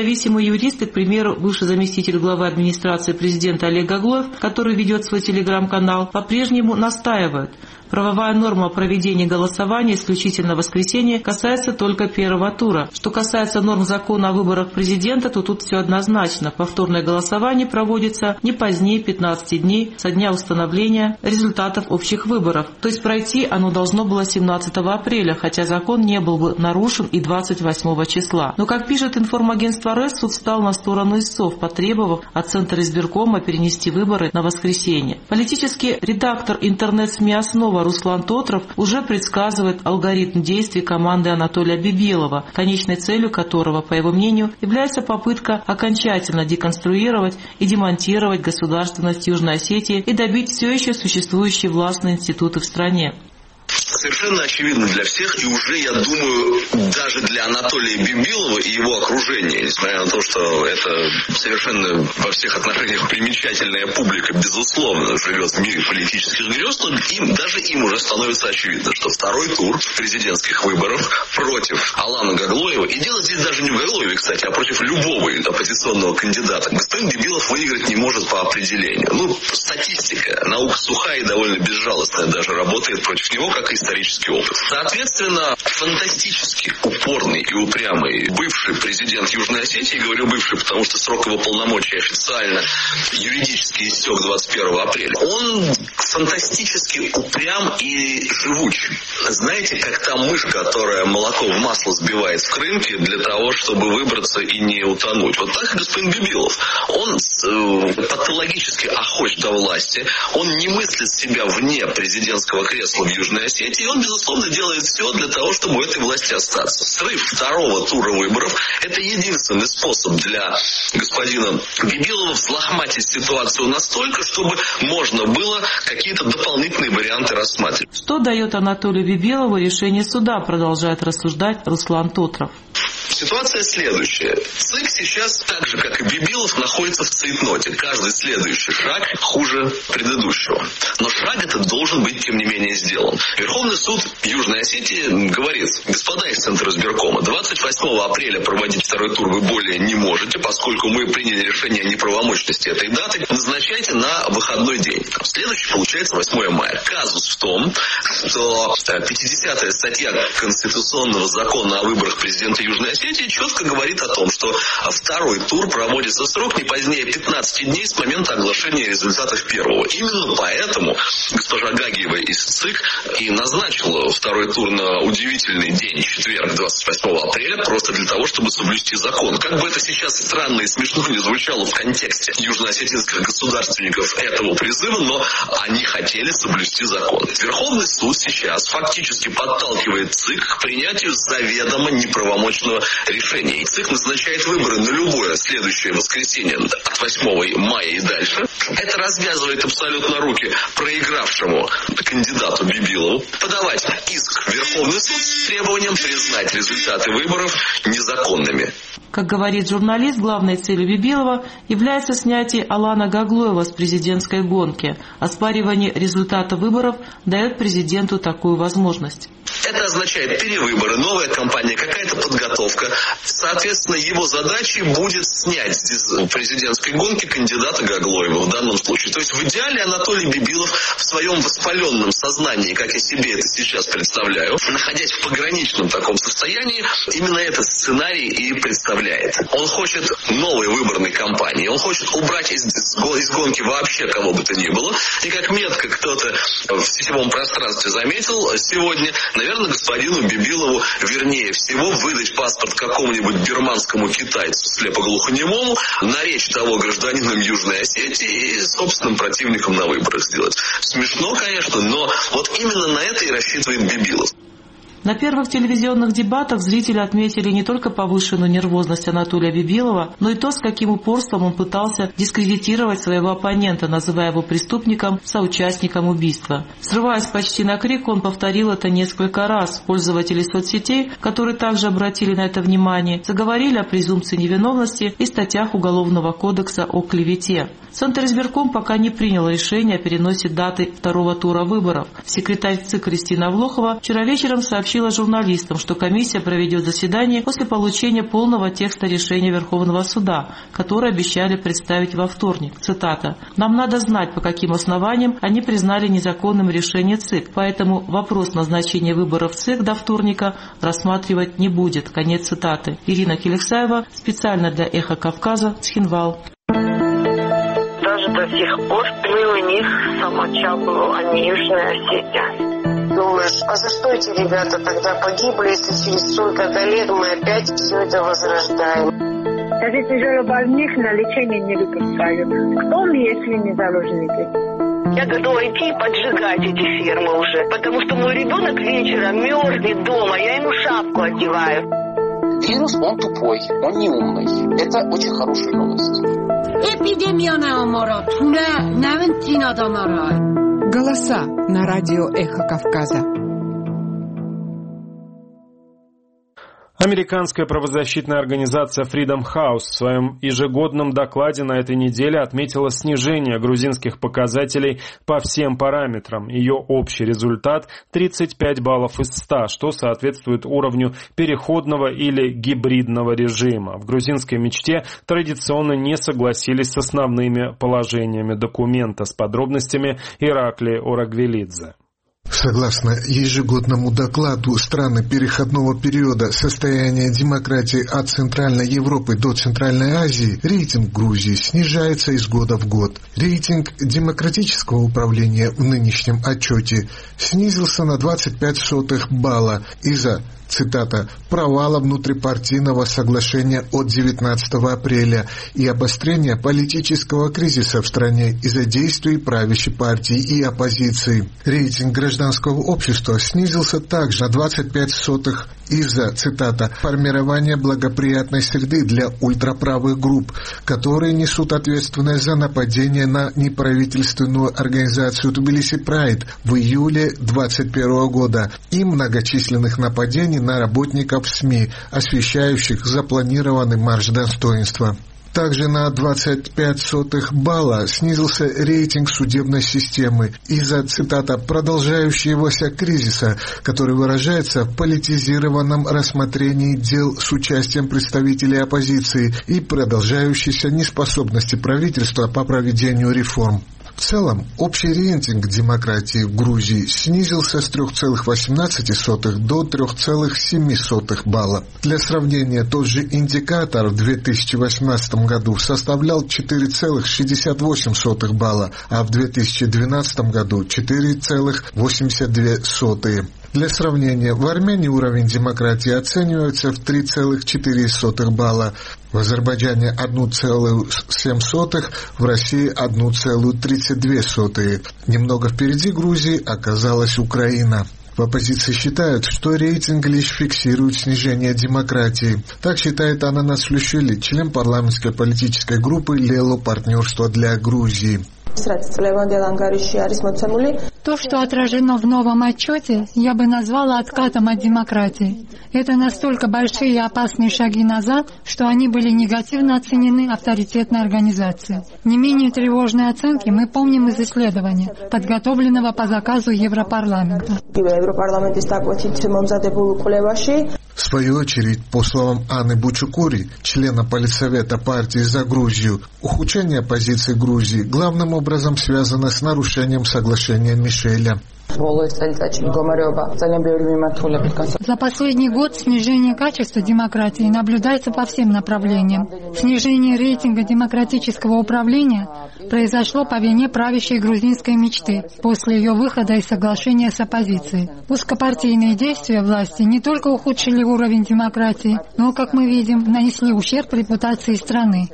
независимый юрист, к примеру, бывший заместитель главы администрации президента Олег Гаглоев, который ведет свой телеграм-канал, по-прежнему настаивают. Правовая норма о проведении голосования исключительно в воскресенье касается только первого тура. Что касается норм закона о выборах президента, то тут все однозначно. Повторное голосование проводится не позднее пятнадцати дней со дня установления результатов общих выборов. То есть пройти оно должно было семнадцатого апреля, хотя закон не был бы нарушен и двадцать восьмого числа. Но, как пишет информагентство РЭС, суд встал на сторону истцов, потребовав от Центра избиркома перенести выборы на воскресенье. Политический редактор интернет-СМИ «Основа» Руслан Тотров уже предсказывает алгоритм действий команды Анатолия Бибелова, конечной целью которого, по его мнению, является попытка окончательно деконструировать и демонтировать государственность Южной Осетии и добить все еще существующие властные институты в стране. Совершенно очевидно для всех, и уже, я думаю, даже для Анатолия Бибилова и его окружения, несмотря на то, что это совершенно во всех отношениях примечательная публика, безусловно, живет в мире политических грез, но им, даже им уже становится очевидно, что второй тур президентских выборов против Алана Гаглоева, и дело здесь даже не в Гаглоеве, кстати, а против любого оппозиционного кандидата, господин Бибилов выиграть не может по определению. Ну, статистика, наука сухая и довольно безжалостная даже работает против него, как исторический опыт. Соответственно, фантастически упорный и упрямый бывший президент Южной Осетии, говорю бывший, потому что срок его полномочий официально юридически истек двадцать первого апреля, он фантастически упрям и живуч. Знаете, как та мышь, которая молоко в масло сбивает в крынке для того, чтобы выбраться и не утонуть. Вот так и господин Бибилов. Он э, патологически охоч до власти, он не мыслит себя вне президентского кресла в Южной Осетии, и он, безусловно, делает все для того, чтобы у этой власти остаться. Срыв второго тура выборов – это единственный способ для господина Бибилова взлохматить ситуацию настолько, чтобы можно было какие-то дополнительные варианты рассматривать. Что дает Анатолию Бибилову решение суда, продолжает рассуждать Руслан Тотров. Ситуация следующая. ЦИК сейчас, так же как и Бибилов, находится в цейтноте. Каждый следующий шаг хуже предыдущего. Но шаг этот должен быть, тем не менее, сделан. Верховный суд Южной Осетии говорит: господа из Центра избиркома, двадцать восьмого апреля проводить второй тур вы более не можете, поскольку мы приняли решение о неправомочности этой даты. Назначайте на выходной день. Следующий получается восьмое мая. Казус в том, что пятидесятая статья Конституционного закона о выборах президента Южной Осетии четко говорит о том, что второй тур проводится в срок не позднее пятнадцати дней с момента оглашения результатов первого. Именно поэтому госпожа Гагиева из ЦИК и назначила второй тур на удивительный день, четверг, двадцать восьмого апреля, просто для того, чтобы соблюсти закон. Как бы это сейчас странно и смешно не звучало в контексте южноосетинских государственников этого призыва, но они хотели соблюсти закон. Верховный суд сейчас фактически подталкивает ЦИК к принятию заведомо неправомочного решения. И ЦИК назначает выборы на любое следующее воскресенье от восьмого мая и дальше. Это развязывает абсолютно руки проигравшему кандидату Бибилову подавать иск в Верховный суд с требованием признать результаты выборов незаконными. Как говорит журналист, главной целью Бибилова является снятие Алана Гаглоева с президентской гонки. Оспаривание результата выборов дает президенту такую возможность. Это означает перевыборы, новая кампания, какая-то подготовка. Соответственно, его задачей будет снять из президентской гонки кандидата Гаглоева в данном случае. То есть в идеале Анатолий Бибилов в своем воспаленном сознании, как я себе это сейчас представляю, находясь в пограничном таком состоянии, именно этот сценарий и представляет. Он хочет новой выборной кампании, он хочет убрать из, из гонки вообще кого бы то ни было. И как метко кто-то в сетевом пространстве заметил сегодня, наверное, господину Бибилову вернее всего выдать паспорт какому-нибудь бирманскому китайцу слепоглухонемому, наречь того гражданином Южной Осетии и собственным противником на выборах сделать. Смешно, конечно, но вот именно на это и рассчитывает Бибилов. На первых телевизионных дебатах зрители отметили не только повышенную нервозность Анатолия Бибилова, но и то, с каким упорством он пытался дискредитировать своего оппонента, называя его преступником, соучастником убийства. Срываясь почти на крик, он повторил это несколько раз. Пользователи соцсетей, которые также обратили на это внимание, заговорили о презумпции невиновности и статьях Уголовного кодекса о клевете. Центр избирком пока не принял решение о переносе даты второго тура выборов. Секретарь ЦИК Кристина Влохова вчера вечером сообщила, сообщила журналистам, что комиссия проведет заседание после получения полного текста решения Верховного суда, которое обещали представить во вторник. Цитата. «Нам надо знать, по каким основаниям они признали незаконным решение ЦИК, поэтому вопрос назначения выборов ЦИК до вторника рассматривать не будет». Конец цитаты. Ирина Келексаева, специально для «Эхо Кавказа», Цхинвал. Даже до сих пор мы у них самочапывал, а не Южная Осетия. Думаешь, а за что эти ребята тогда погибли, если через столько-то лет мы опять все это возрождаем? Даже тяжелобольных на лечение не выпускают. Кто мы, если не заложники? Я готова идти и поджигать эти фермы уже, потому что мой ребенок вечером мерзнет дома, я ему шапку одеваю. Вирус, он тупой, он не умный. Это очень хорошая новость. Голоса на радио «Эхо Кавказа». Американская правозащитная организация Freedom House в своем ежегодном докладе на этой неделе отметила снижение грузинских показателей по всем параметрам. Ее общий результат – тридцать пять баллов из ста, что соответствует уровню переходного или гибридного режима. В грузинской мечте традиционно не согласились с основными положениями документа. С подробностями Ираклий Орагвелидзе. Согласно ежегодному докладу страны переходного периода состояния демократии от Центральной Европы до Центральной Азии, рейтинг Грузии снижается из года в год. Рейтинг демократического управления в нынешнем отчете снизился на двадцать пять сотых балла из-за, цитата, «провала внутрипартийного соглашения от девятнадцатого апреля и обострения политического кризиса в стране из-за действий правящей партии и оппозиции». Рейтинг гражданского общества снизился также на двадцать пять сотых из-за, цитата, «формирования благоприятной среды для ультраправых групп, которые несут ответственность за нападение на неправительственную организацию Тбилиси Прайд в июле двадцать первого года и многочисленных нападений на работников СМИ, освещающих запланированный марш достоинства». Также на двадцать пять сотых балла снизился рейтинг судебной системы из-за, цитата, «продолжающегося кризиса, который выражается в политизированном рассмотрении дел с участием представителей оппозиции и продолжающейся неспособности правительства по проведению реформ». В целом, общий рейтинг демократии в Грузии снизился с три целых восемнадцать сотых до три целых семь сотых балла. Для сравнения, тот же индикатор в две тысячи восемнадцатом году составлял четыре целых шестьдесят восемь сотых балла, а в две тысячи двенадцатом году четыре целых восемьдесят две сотых. Для сравнения, в Армении уровень демократии оценивается в три целых четыре сотых балла, в Азербайджане одна целая семь сотых, в России одна целая тридцать две сотых. Немного впереди Грузии оказалась Украина. В оппозиции считают, что рейтинг лишь фиксирует снижение демократии. Так считает Ананас Флющели, член парламентской политической группы «Лело. Партнерство для Грузии». То, что отражено в новом отчете, я бы назвала откатом от демократии. Это настолько большие и опасные шаги назад, что они были негативно оценены авторитетной организацией. Не менее тревожные оценки мы помним из исследования, подготовленного по заказу Европарламента. В свою очередь, по словам Анны Бучукури, члена Политсовета партии «За Грузию», ухудшение позиции Грузии главным образом связано с нарушением соглашения Мишеля. За последний год снижение качества демократии наблюдается по всем направлениям. Снижение рейтинга демократического управления произошло по вине правящей грузинской мечты после ее выхода из соглашения с оппозицией. Узкопартийные действия власти не только ухудшили уровень демократии, но, как мы видим, нанесли ущерб репутации страны.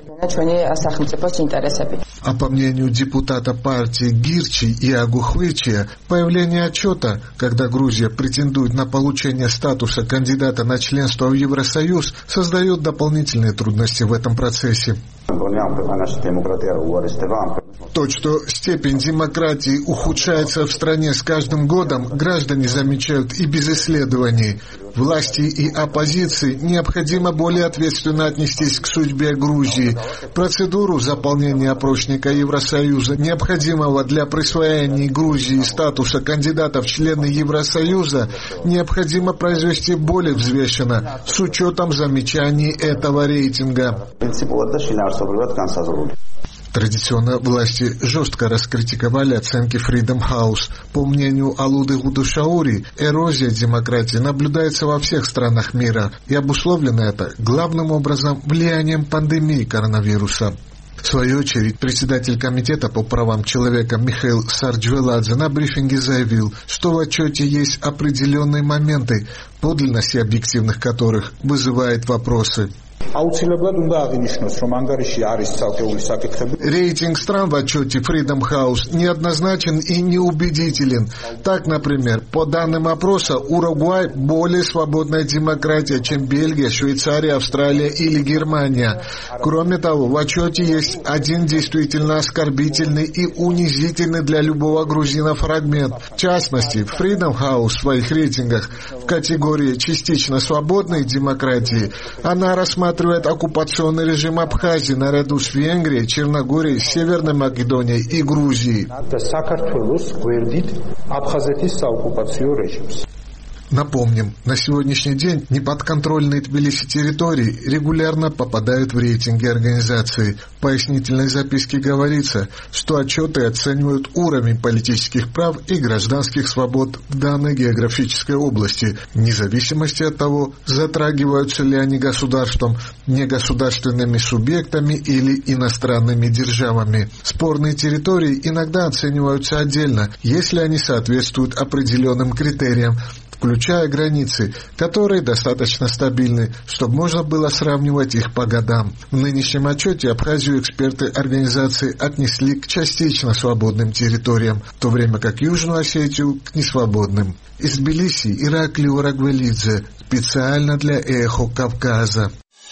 А по мнению депутата партии Гирчи и Агухвечия, появление отчета, когда Грузия претендует на получение статуса кандидата на членство в Евросоюз, создает дополнительные трудности в этом процессе. То, что степень демократии ухудшается в стране с каждым годом, граждане замечают и без исследований. Власти и оппозиции необходимо более ответственно отнестись к судьбе Грузии. Процедуру заполнения опросника Евросоюза, необходимого для присвоения Грузии статуса кандидата в члены Евросоюза, необходимо произвести более взвешенно, с учетом замечаний этого рейтинга. Традиционно власти жестко раскритиковали оценки Freedom House. По мнению Алуды Гудушаури, эрозия демократии наблюдается во всех странах мира, и обусловлено это главным образом влиянием пандемии коронавируса. В свою очередь, председатель комитета по правам человека Михаил Сарджвеладзе на брифинге заявил, что в отчете есть определенные моменты, подлинность объективных которых вызывает вопросы. Рейтинг стран в отчете Freedom House неоднозначен и неубедителен. Так, например, по данным опроса, Уругвай более свободная демократия, чем Бельгия, Швейцария, Австралия или Германия. Кроме того, в отчете есть один действительно оскорбительный и унизительный для любого грузина фрагмент. В частности, Freedom House в своих рейтингах в категории частично свободной демократии она рассматривает оккупационный режим Абхазии наряду с Венгрией, Черногорией, Северной Македонией и Грузией. Напомним, на сегодняшний день неподконтрольные Тбилиси территории регулярно попадают в рейтинги организации. В пояснительной записке говорится, что отчеты оценивают уровень политических прав и гражданских свобод в данной географической области, вне зависимости от того, затрагиваются ли они государством, негосударственными субъектами или иностранными державами. Спорные территории иногда оцениваются отдельно, если они соответствуют определенным критериям, включая границы, которые достаточно стабильны, чтобы можно было сравнивать их по годам. В нынешнем отчете Абхазию эксперты организации отнесли к частично свободным территориям, в то время как Южную Осетию к несвободным. Из Тбилиси Ираклий Урагвелидзе, специально для «Эхо Кавказа».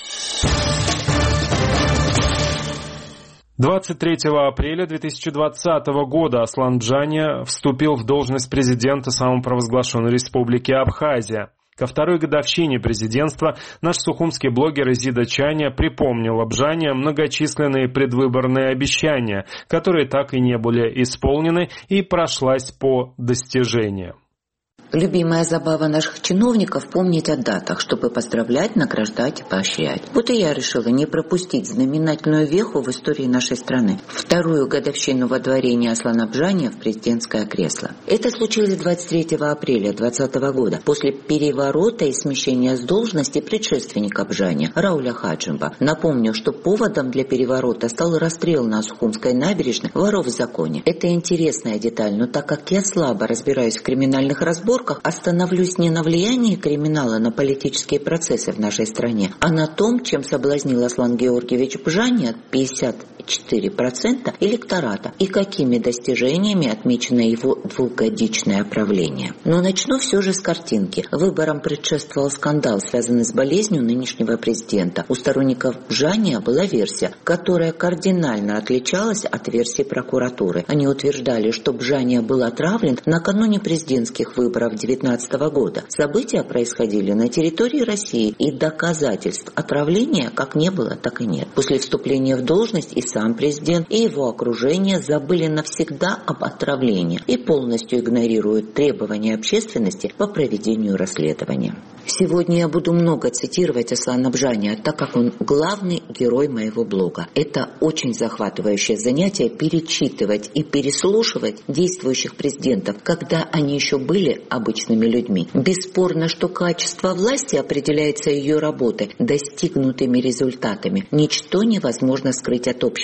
двадцать третьего апреля две тысячи двадцатого года Аслан Бжания вступил в должность президента самопровозглашенной республики Абхазия. Ко второй годовщине президентства наш сухумский блогер Изида Чаня припомнил Бжания многочисленные предвыборные обещания, которые так и не были исполнены, и прошлась по достижениям. Любимая забава наших чиновников — помнить о датах, чтобы поздравлять, награждать и поощрять. Вот и я решила не пропустить знаменательную веху в истории нашей страны. Вторую годовщину водворения Аслана Бжания в президентское кресло. Это случилось двадцать третьего апреля двадцатого года, после переворота и смещения с должности предшественника Бжания Рауля Хаджимба. Напомню, что поводом для переворота стал расстрел на Сухумской набережной воров в законе. Это интересная деталь, но так как я слабо разбираюсь в криминальных разборках, остановлюсь не на влиянии криминала на политические процессы в нашей стране, а на том, чем соблазнил Аслан Георгиевич Бжания пятьдесят четыре процента электората и какими достижениями отмечено его двухгодичное правление. Но начну все же с картинки. Выборам предшествовал скандал, связанный с болезнью нынешнего президента. У сторонников Бжания была версия, которая кардинально отличалась от версии прокуратуры. Они утверждали, что Бжания был отравлен накануне президентских выборов две тысячи девятнадцатого года. События происходили на территории России, и доказательств отравления как не было, так и нет. После вступления в должность и сам президент, и его окружение забыли навсегда об отравлении и полностью игнорируют требования общественности по проведению расследования. Сегодня я буду много цитировать Аслана Бжания, так как он главный герой моего блога. Это очень захватывающее занятие — перечитывать и переслушивать действующих президентов, когда они еще были обычными людьми. Бесспорно, что качество власти определяется ее работой, достигнутыми результатами. Ничто невозможно скрыть от общества.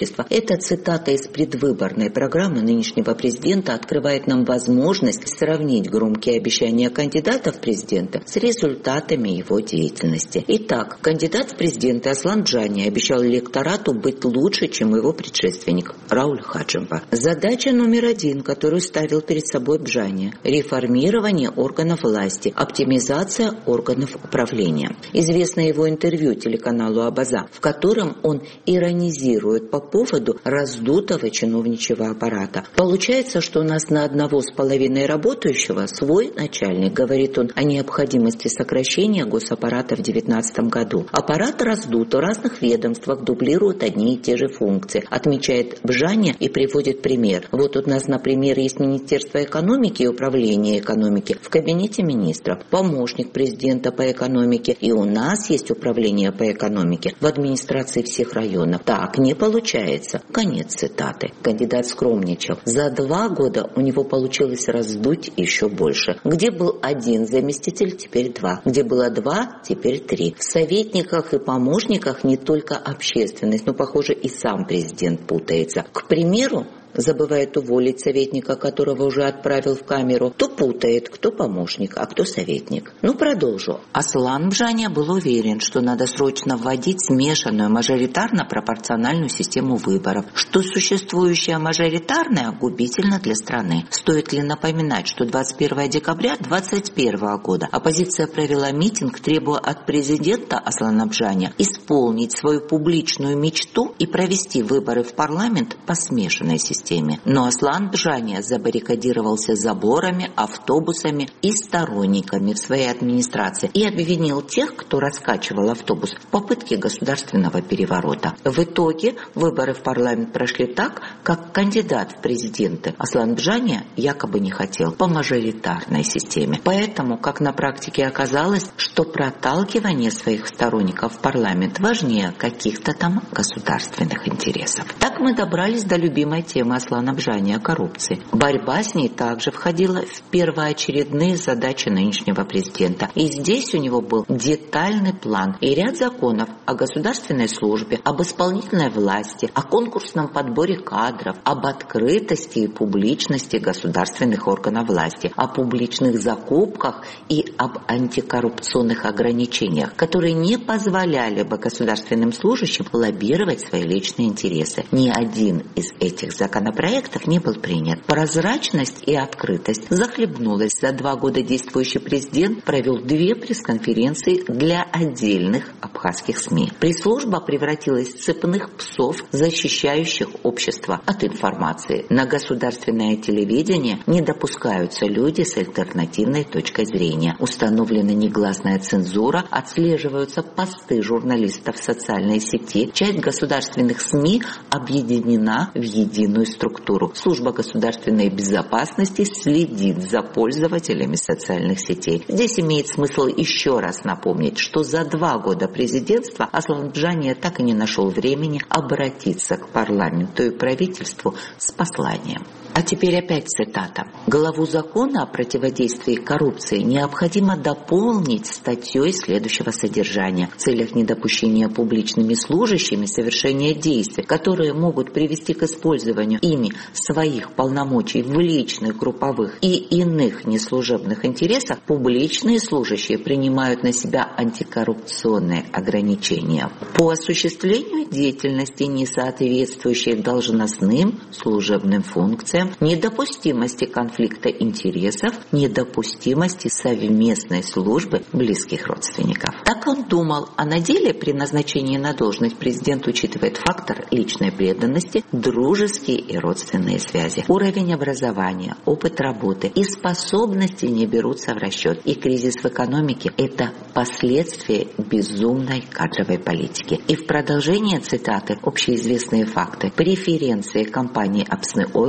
общества. Эта цитата из предвыборной программы нынешнего президента открывает нам возможность сравнить громкие обещания кандидата в президенты с результатами его деятельности. Итак, кандидат в президенты Аслан Бжани обещал электорату быть лучше, чем его предшественник Рауль Хаджимба. Задача номер один, которую ставил перед собой Бжани – реформирование органов власти, оптимизация органов управления. Известно его интервью телеканалу «Абаза», в котором он иронизирует по поводу раздутого чиновничьего аппарата. Получается, что у нас на одного с половиной работающего свой начальник, говорит он о необходимости сокращения госаппарата в две тысячи девятнадцатом году. Аппарат раздут, в разных ведомствах дублируют одни и те же функции, отмечает Бжани и приводит пример. Вот у нас, например, есть Министерство экономики и управления экономики в кабинете министров, помощник президента по экономике, и у нас есть управление по экономике в администрации всех районов. Так не получается. Конец цитаты. Кандидат скромничал. За два года у него получилось раздуть еще больше. Где был один заместитель, теперь два. Где было два, теперь три. В советниках и помощниках не только общественность, но, похоже, и сам президент путается. К примеру, забывает уволить советника, которого уже отправил в камеру, то путает, кто помощник, а кто советник. Ну, продолжу. Аслан Бжани был уверен, что надо срочно вводить смешанную мажоритарно-пропорциональную систему выборов, что существующая мажоритарная губительна для страны. Стоит ли напоминать, что двадцать первого декабря две тысячи двадцать первого года оппозиция провела митинг, требуя от президента Аслана Бжани исполнить свою публичную мечту и провести выборы в парламент по смешанной системе. Но Аслан Бжани забаррикадировался заборами, автобусами и сторонниками в своей администрации и обвинил тех, кто раскачивал автобус, в попытке государственного переворота. В итоге выборы в парламент прошли так, как кандидат в президенты Аслан Бжани якобы не хотел, по мажоритарной системе. Поэтому, как на практике оказалось, что проталкивание своих сторонников в парламент важнее каких-то там государственных интересов. Так мы добрались до любимой темы Аслана Бжани о коррупции. Борьба с ней также входила в первоочередные задачи нынешнего президента. И здесь у него был детальный план и ряд законов о государственной службе, об исполнительной власти, о конкурсном подборе кадров, об открытости и публичности государственных органов власти, о публичных закупках и об антикоррупционных ограничениях, которые не позволяли бы государственным служащим лоббировать свои личные интересы. Ни один из этих законов Законопроектов не был принят. Прозрачность и открытость захлебнулась. За два года действующий президент провел две пресс-конференции для отдельных абхазских СМИ. Пресс-служба превратилась в цепных псов, защищающих общество от информации. На государственное телевидение не допускаются люди с альтернативной точкой зрения. Установлена негласная цензура, отслеживаются посты журналистов в социальной сети. Часть государственных СМИ объединена в единую структуру. Служба государственной безопасности следит за пользователями социальных сетей. Здесь имеет смысл еще раз напомнить, что за два года президентства Аслан Бжани так и не нашел времени обратиться к парламенту и правительству с посланием. А теперь опять цитата. Главу закона о противодействии коррупции необходимо дополнить статьей следующего содержания в целях недопущения публичными служащими совершения действий, которые могут привести к использованию ими своих полномочий в личных, групповых и иных неслужебных интересах. Публичные служащие принимают на себя антикоррупционные ограничения по осуществлению деятельности, не соответствующей должностным служебным функциям, недопустимости конфликта интересов, недопустимости совместной службы близких родственников. Так он думал, а на деле при назначении на должность президент учитывает фактор личной преданности, дружеские и родственные связи, уровень образования, опыт работы и способности не берутся в расчет. И кризис в экономике – это последствия безумной кадровой политики. И в продолжение цитаты общеизвестные факты. Преференции компании Апсны Ойл, за которые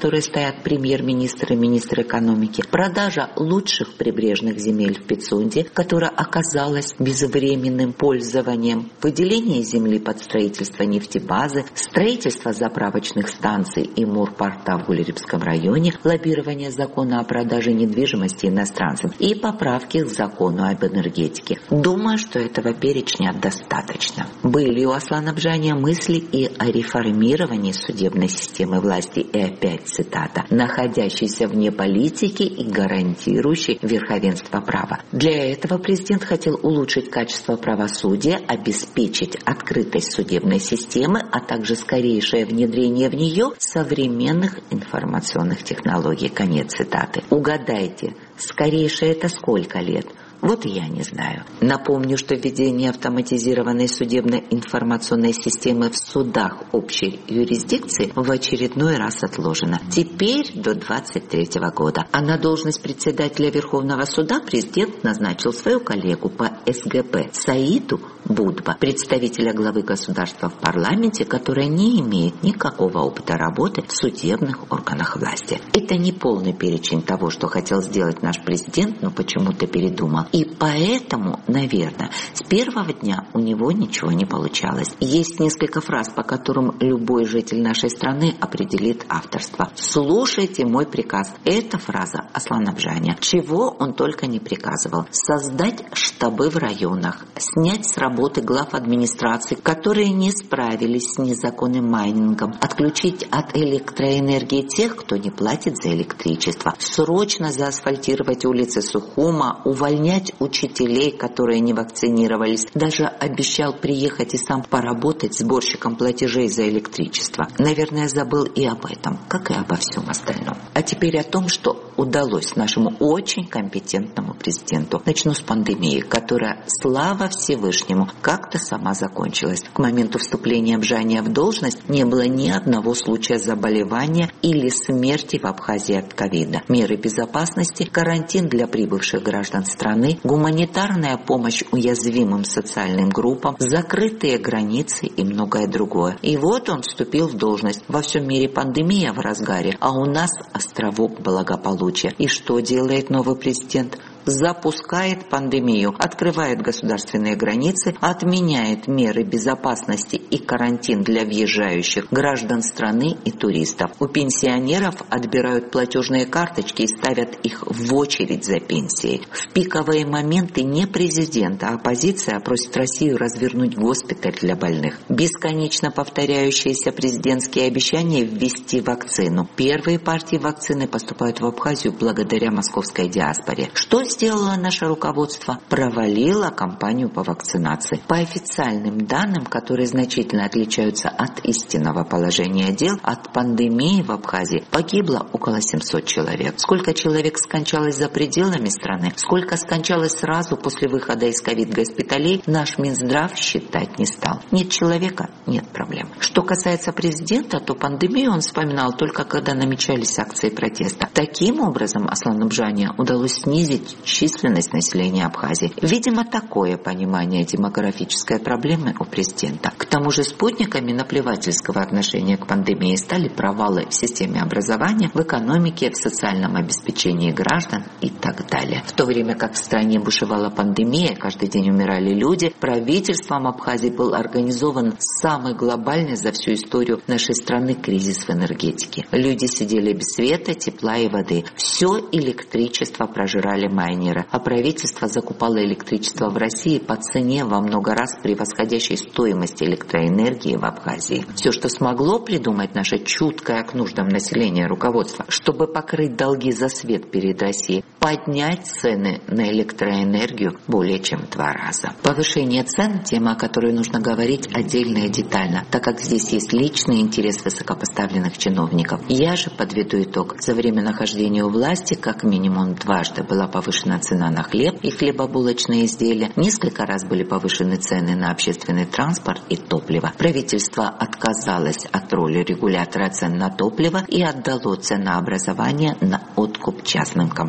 которой стоят премьер-министр и министр экономики, продажа лучших прибрежных земель в Пицунде, которая оказалась безвременным пользованием, выделение земли под строительство нефтебазы, строительство заправочных станций и морпорта в Гулеребском районе, лоббирование закона о продаже недвижимости иностранцам и поправки к закону об энергетике. Думаю, что этого перечня достаточно. Были у Аслана Бжания мысли и о реформировании судебной системы власти, и опять цитата, находящейся вне политики и гарантирующей верховенство права. Для этого президент хотел улучшить качество правосудия, обеспечить открытость судебной системы, а также скорейшее внедрение в нее современных информационных технологий. Конец цитаты. Угадайте, скорейшее это сколько лет? Вот я не знаю. Напомню, что введение автоматизированной судебной информационной системы в судах общей юрисдикции в очередной раз отложено. Теперь до двадцать третьего года. А на должность председателя Верховного суда президент назначил свою коллегу по эс гэ пэ Саиду Будба, представителя главы государства в парламенте, которая не имеет никакого опыта работы в судебных органах власти. Это не полный перечень того, что хотел сделать наш президент, но почему-то передумал. И поэтому, наверное, с первого дня у него ничего не получалось. Есть несколько фраз, по которым любой житель нашей страны определит авторство. «Слушайте мой приказ». Это фраза Аслана Бжания. Чего он только не приказывал. Создать штабы в районах, снять с работы глав администрации, которые не справились с незаконным майнингом, отключить от электроэнергии тех, кто не платит за электричество, срочно заасфальтировать улицы Сухума, увольнять учителей, которые не вакцинировались, даже обещал приехать и сам поработать сборщиком платежей за электричество. Наверное, забыл и об этом, как и обо всем остальном. А теперь о том, что удалось нашему очень компетентному президенту. Начну с пандемии, которая, слава Всевышнему, как-то сама закончилась. К моменту вступления Бжания в должность не было ни одного случая заболевания или смерти в Абхазии от ковида. Меры безопасности, карантин для прибывших граждан страны, гуманитарная помощь уязвимым социальным группам, закрытые границы и многое другое. И вот он вступил в должность. Во всем мире пандемия в разгаре, а у нас островок благополучия. И что делает новый президент? Запускает пандемию, открывает государственные границы, отменяет меры безопасности и карантин для въезжающих граждан страны и туристов. У пенсионеров отбирают платежные карточки и ставят их в очередь за пенсией. В пиковые моменты не президент, а оппозиция просит Россию развернуть госпиталь для больных. Бесконечно повторяющиеся президентские обещания ввести вакцину. Первые партии вакцины поступают в Абхазию благодаря московской диаспоре. Что сделало наше руководство? Провалило кампанию по вакцинации. По официальным данным, которые значительно отличаются от истинного положения дел, от пандемии в Абхазии погибло около семьсот человек. Сколько человек скончалось за пределами страны, сколько скончалось сразу после выхода из ковид-госпиталей, наш Минздрав считать не стал. Нет человека – нет проблем. Что касается президента, то пандемию он вспоминал только когда намечались акции протеста. Таким образом, Аслану Бжания удалось снизить численность населения Абхазии. Видимо, такое понимание демографической проблемы у президента. К тому же спутниками наплевательского отношения к пандемии стали провалы в системе образования, в экономике, в социальном обеспечении граждан и так далее. В то время как в стране бушевала пандемия, каждый день умирали люди, правительством Абхазии был организован самый глобальный за всю историю нашей страны кризис в энергетике. Люди сидели без света, тепла и воды. Все электричество прожирали майнеры, а правительство закупало электричество в России по цене во много раз превосходящей стоимости электроэнергии в Абхазии. Все, что смогло придумать наше чуткое к нуждам населения руководство, чтобы покрыть долги за свет перед Россией, поднять цены на электроэнергию более чем в два раза. Повышение цен – тема, о которой нужно говорить отдельно и детально, так как здесь есть личный интерес высокопоставленных чиновников. Я же подведу итог. За время нахождения у власти как минимум дважды была повышена цена на хлеб и хлебобулочные изделия, несколько раз были повышены цены на общественный транспорт и топливо. Правительство отказалось от роли регулятора цен на топливо и отдало ценообразование на откуп частным компаниям.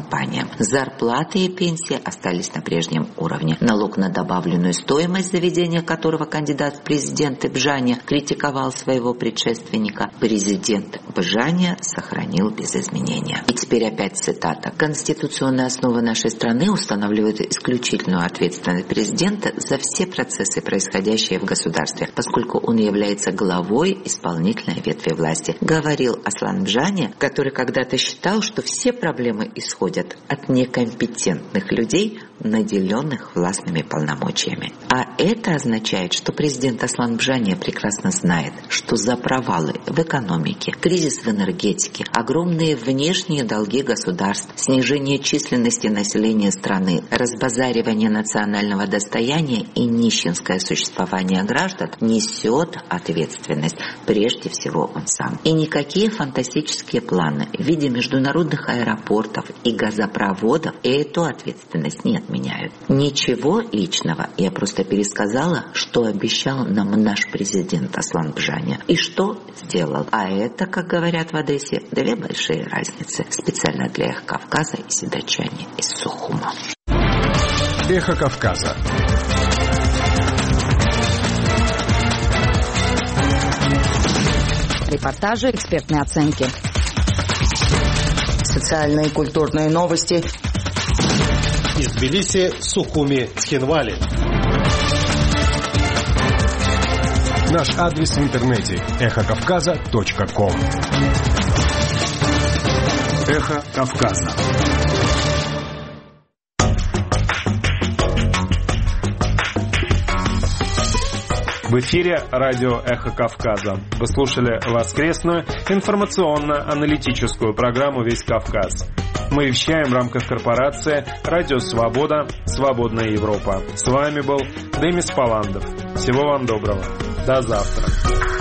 повышением. Зарплаты и пенсии остались на прежнем уровне. Налог на добавленную стоимость, заведения которого кандидат в президенты Бжаня критиковал своего предшественника, президент Бжаня сохранил без изменения. И теперь опять цитата. «Конституционная основа нашей страны устанавливает исключительную ответственность президента за все процессы, происходящие в государстве, поскольку он является главой исполнительной ветви власти», говорил Аслан Бжаня, который когда-то считал, что все проблемы исходят от некомпетентных людей, наделенных властными полномочиями. А это означает, что президент Аслан Бжаня прекрасно знает, что за провалы в экономике, кризис в энергетике, огромные внешние долги государств, снижение численности населения страны, разбазаривание национального достояния и нищенское существование граждан несет ответственность прежде всего он сам. И никакие фантастические планы в виде международных аэропортов и газопроводов эту ответственность не отменяют. Ничего личного, я просто пересказала, что обещал нам наш президент Аслан Бжаня и что сделал. А это, как говорят в Одессе, две большие разницы. Специально для Эхо Кавказа и седочане из Сухума. Эхо Кавказа. Репортажи, экспертные оценки. Социальные и культурные новости. Из Тбилиси, Сухуми, Цхинвали. Наш адрес в интернете эхо кавказа точка ком. Эхо Кавказа. В эфире радио «Эхо Кавказа». Вы слушали воскресную информационно-аналитическую программу «Весь Кавказ». Мы вещаем в рамках корпорации «Радио Свобода. Свободная Европа». С вами был Демис Паландов. Всего вам доброго. До завтра.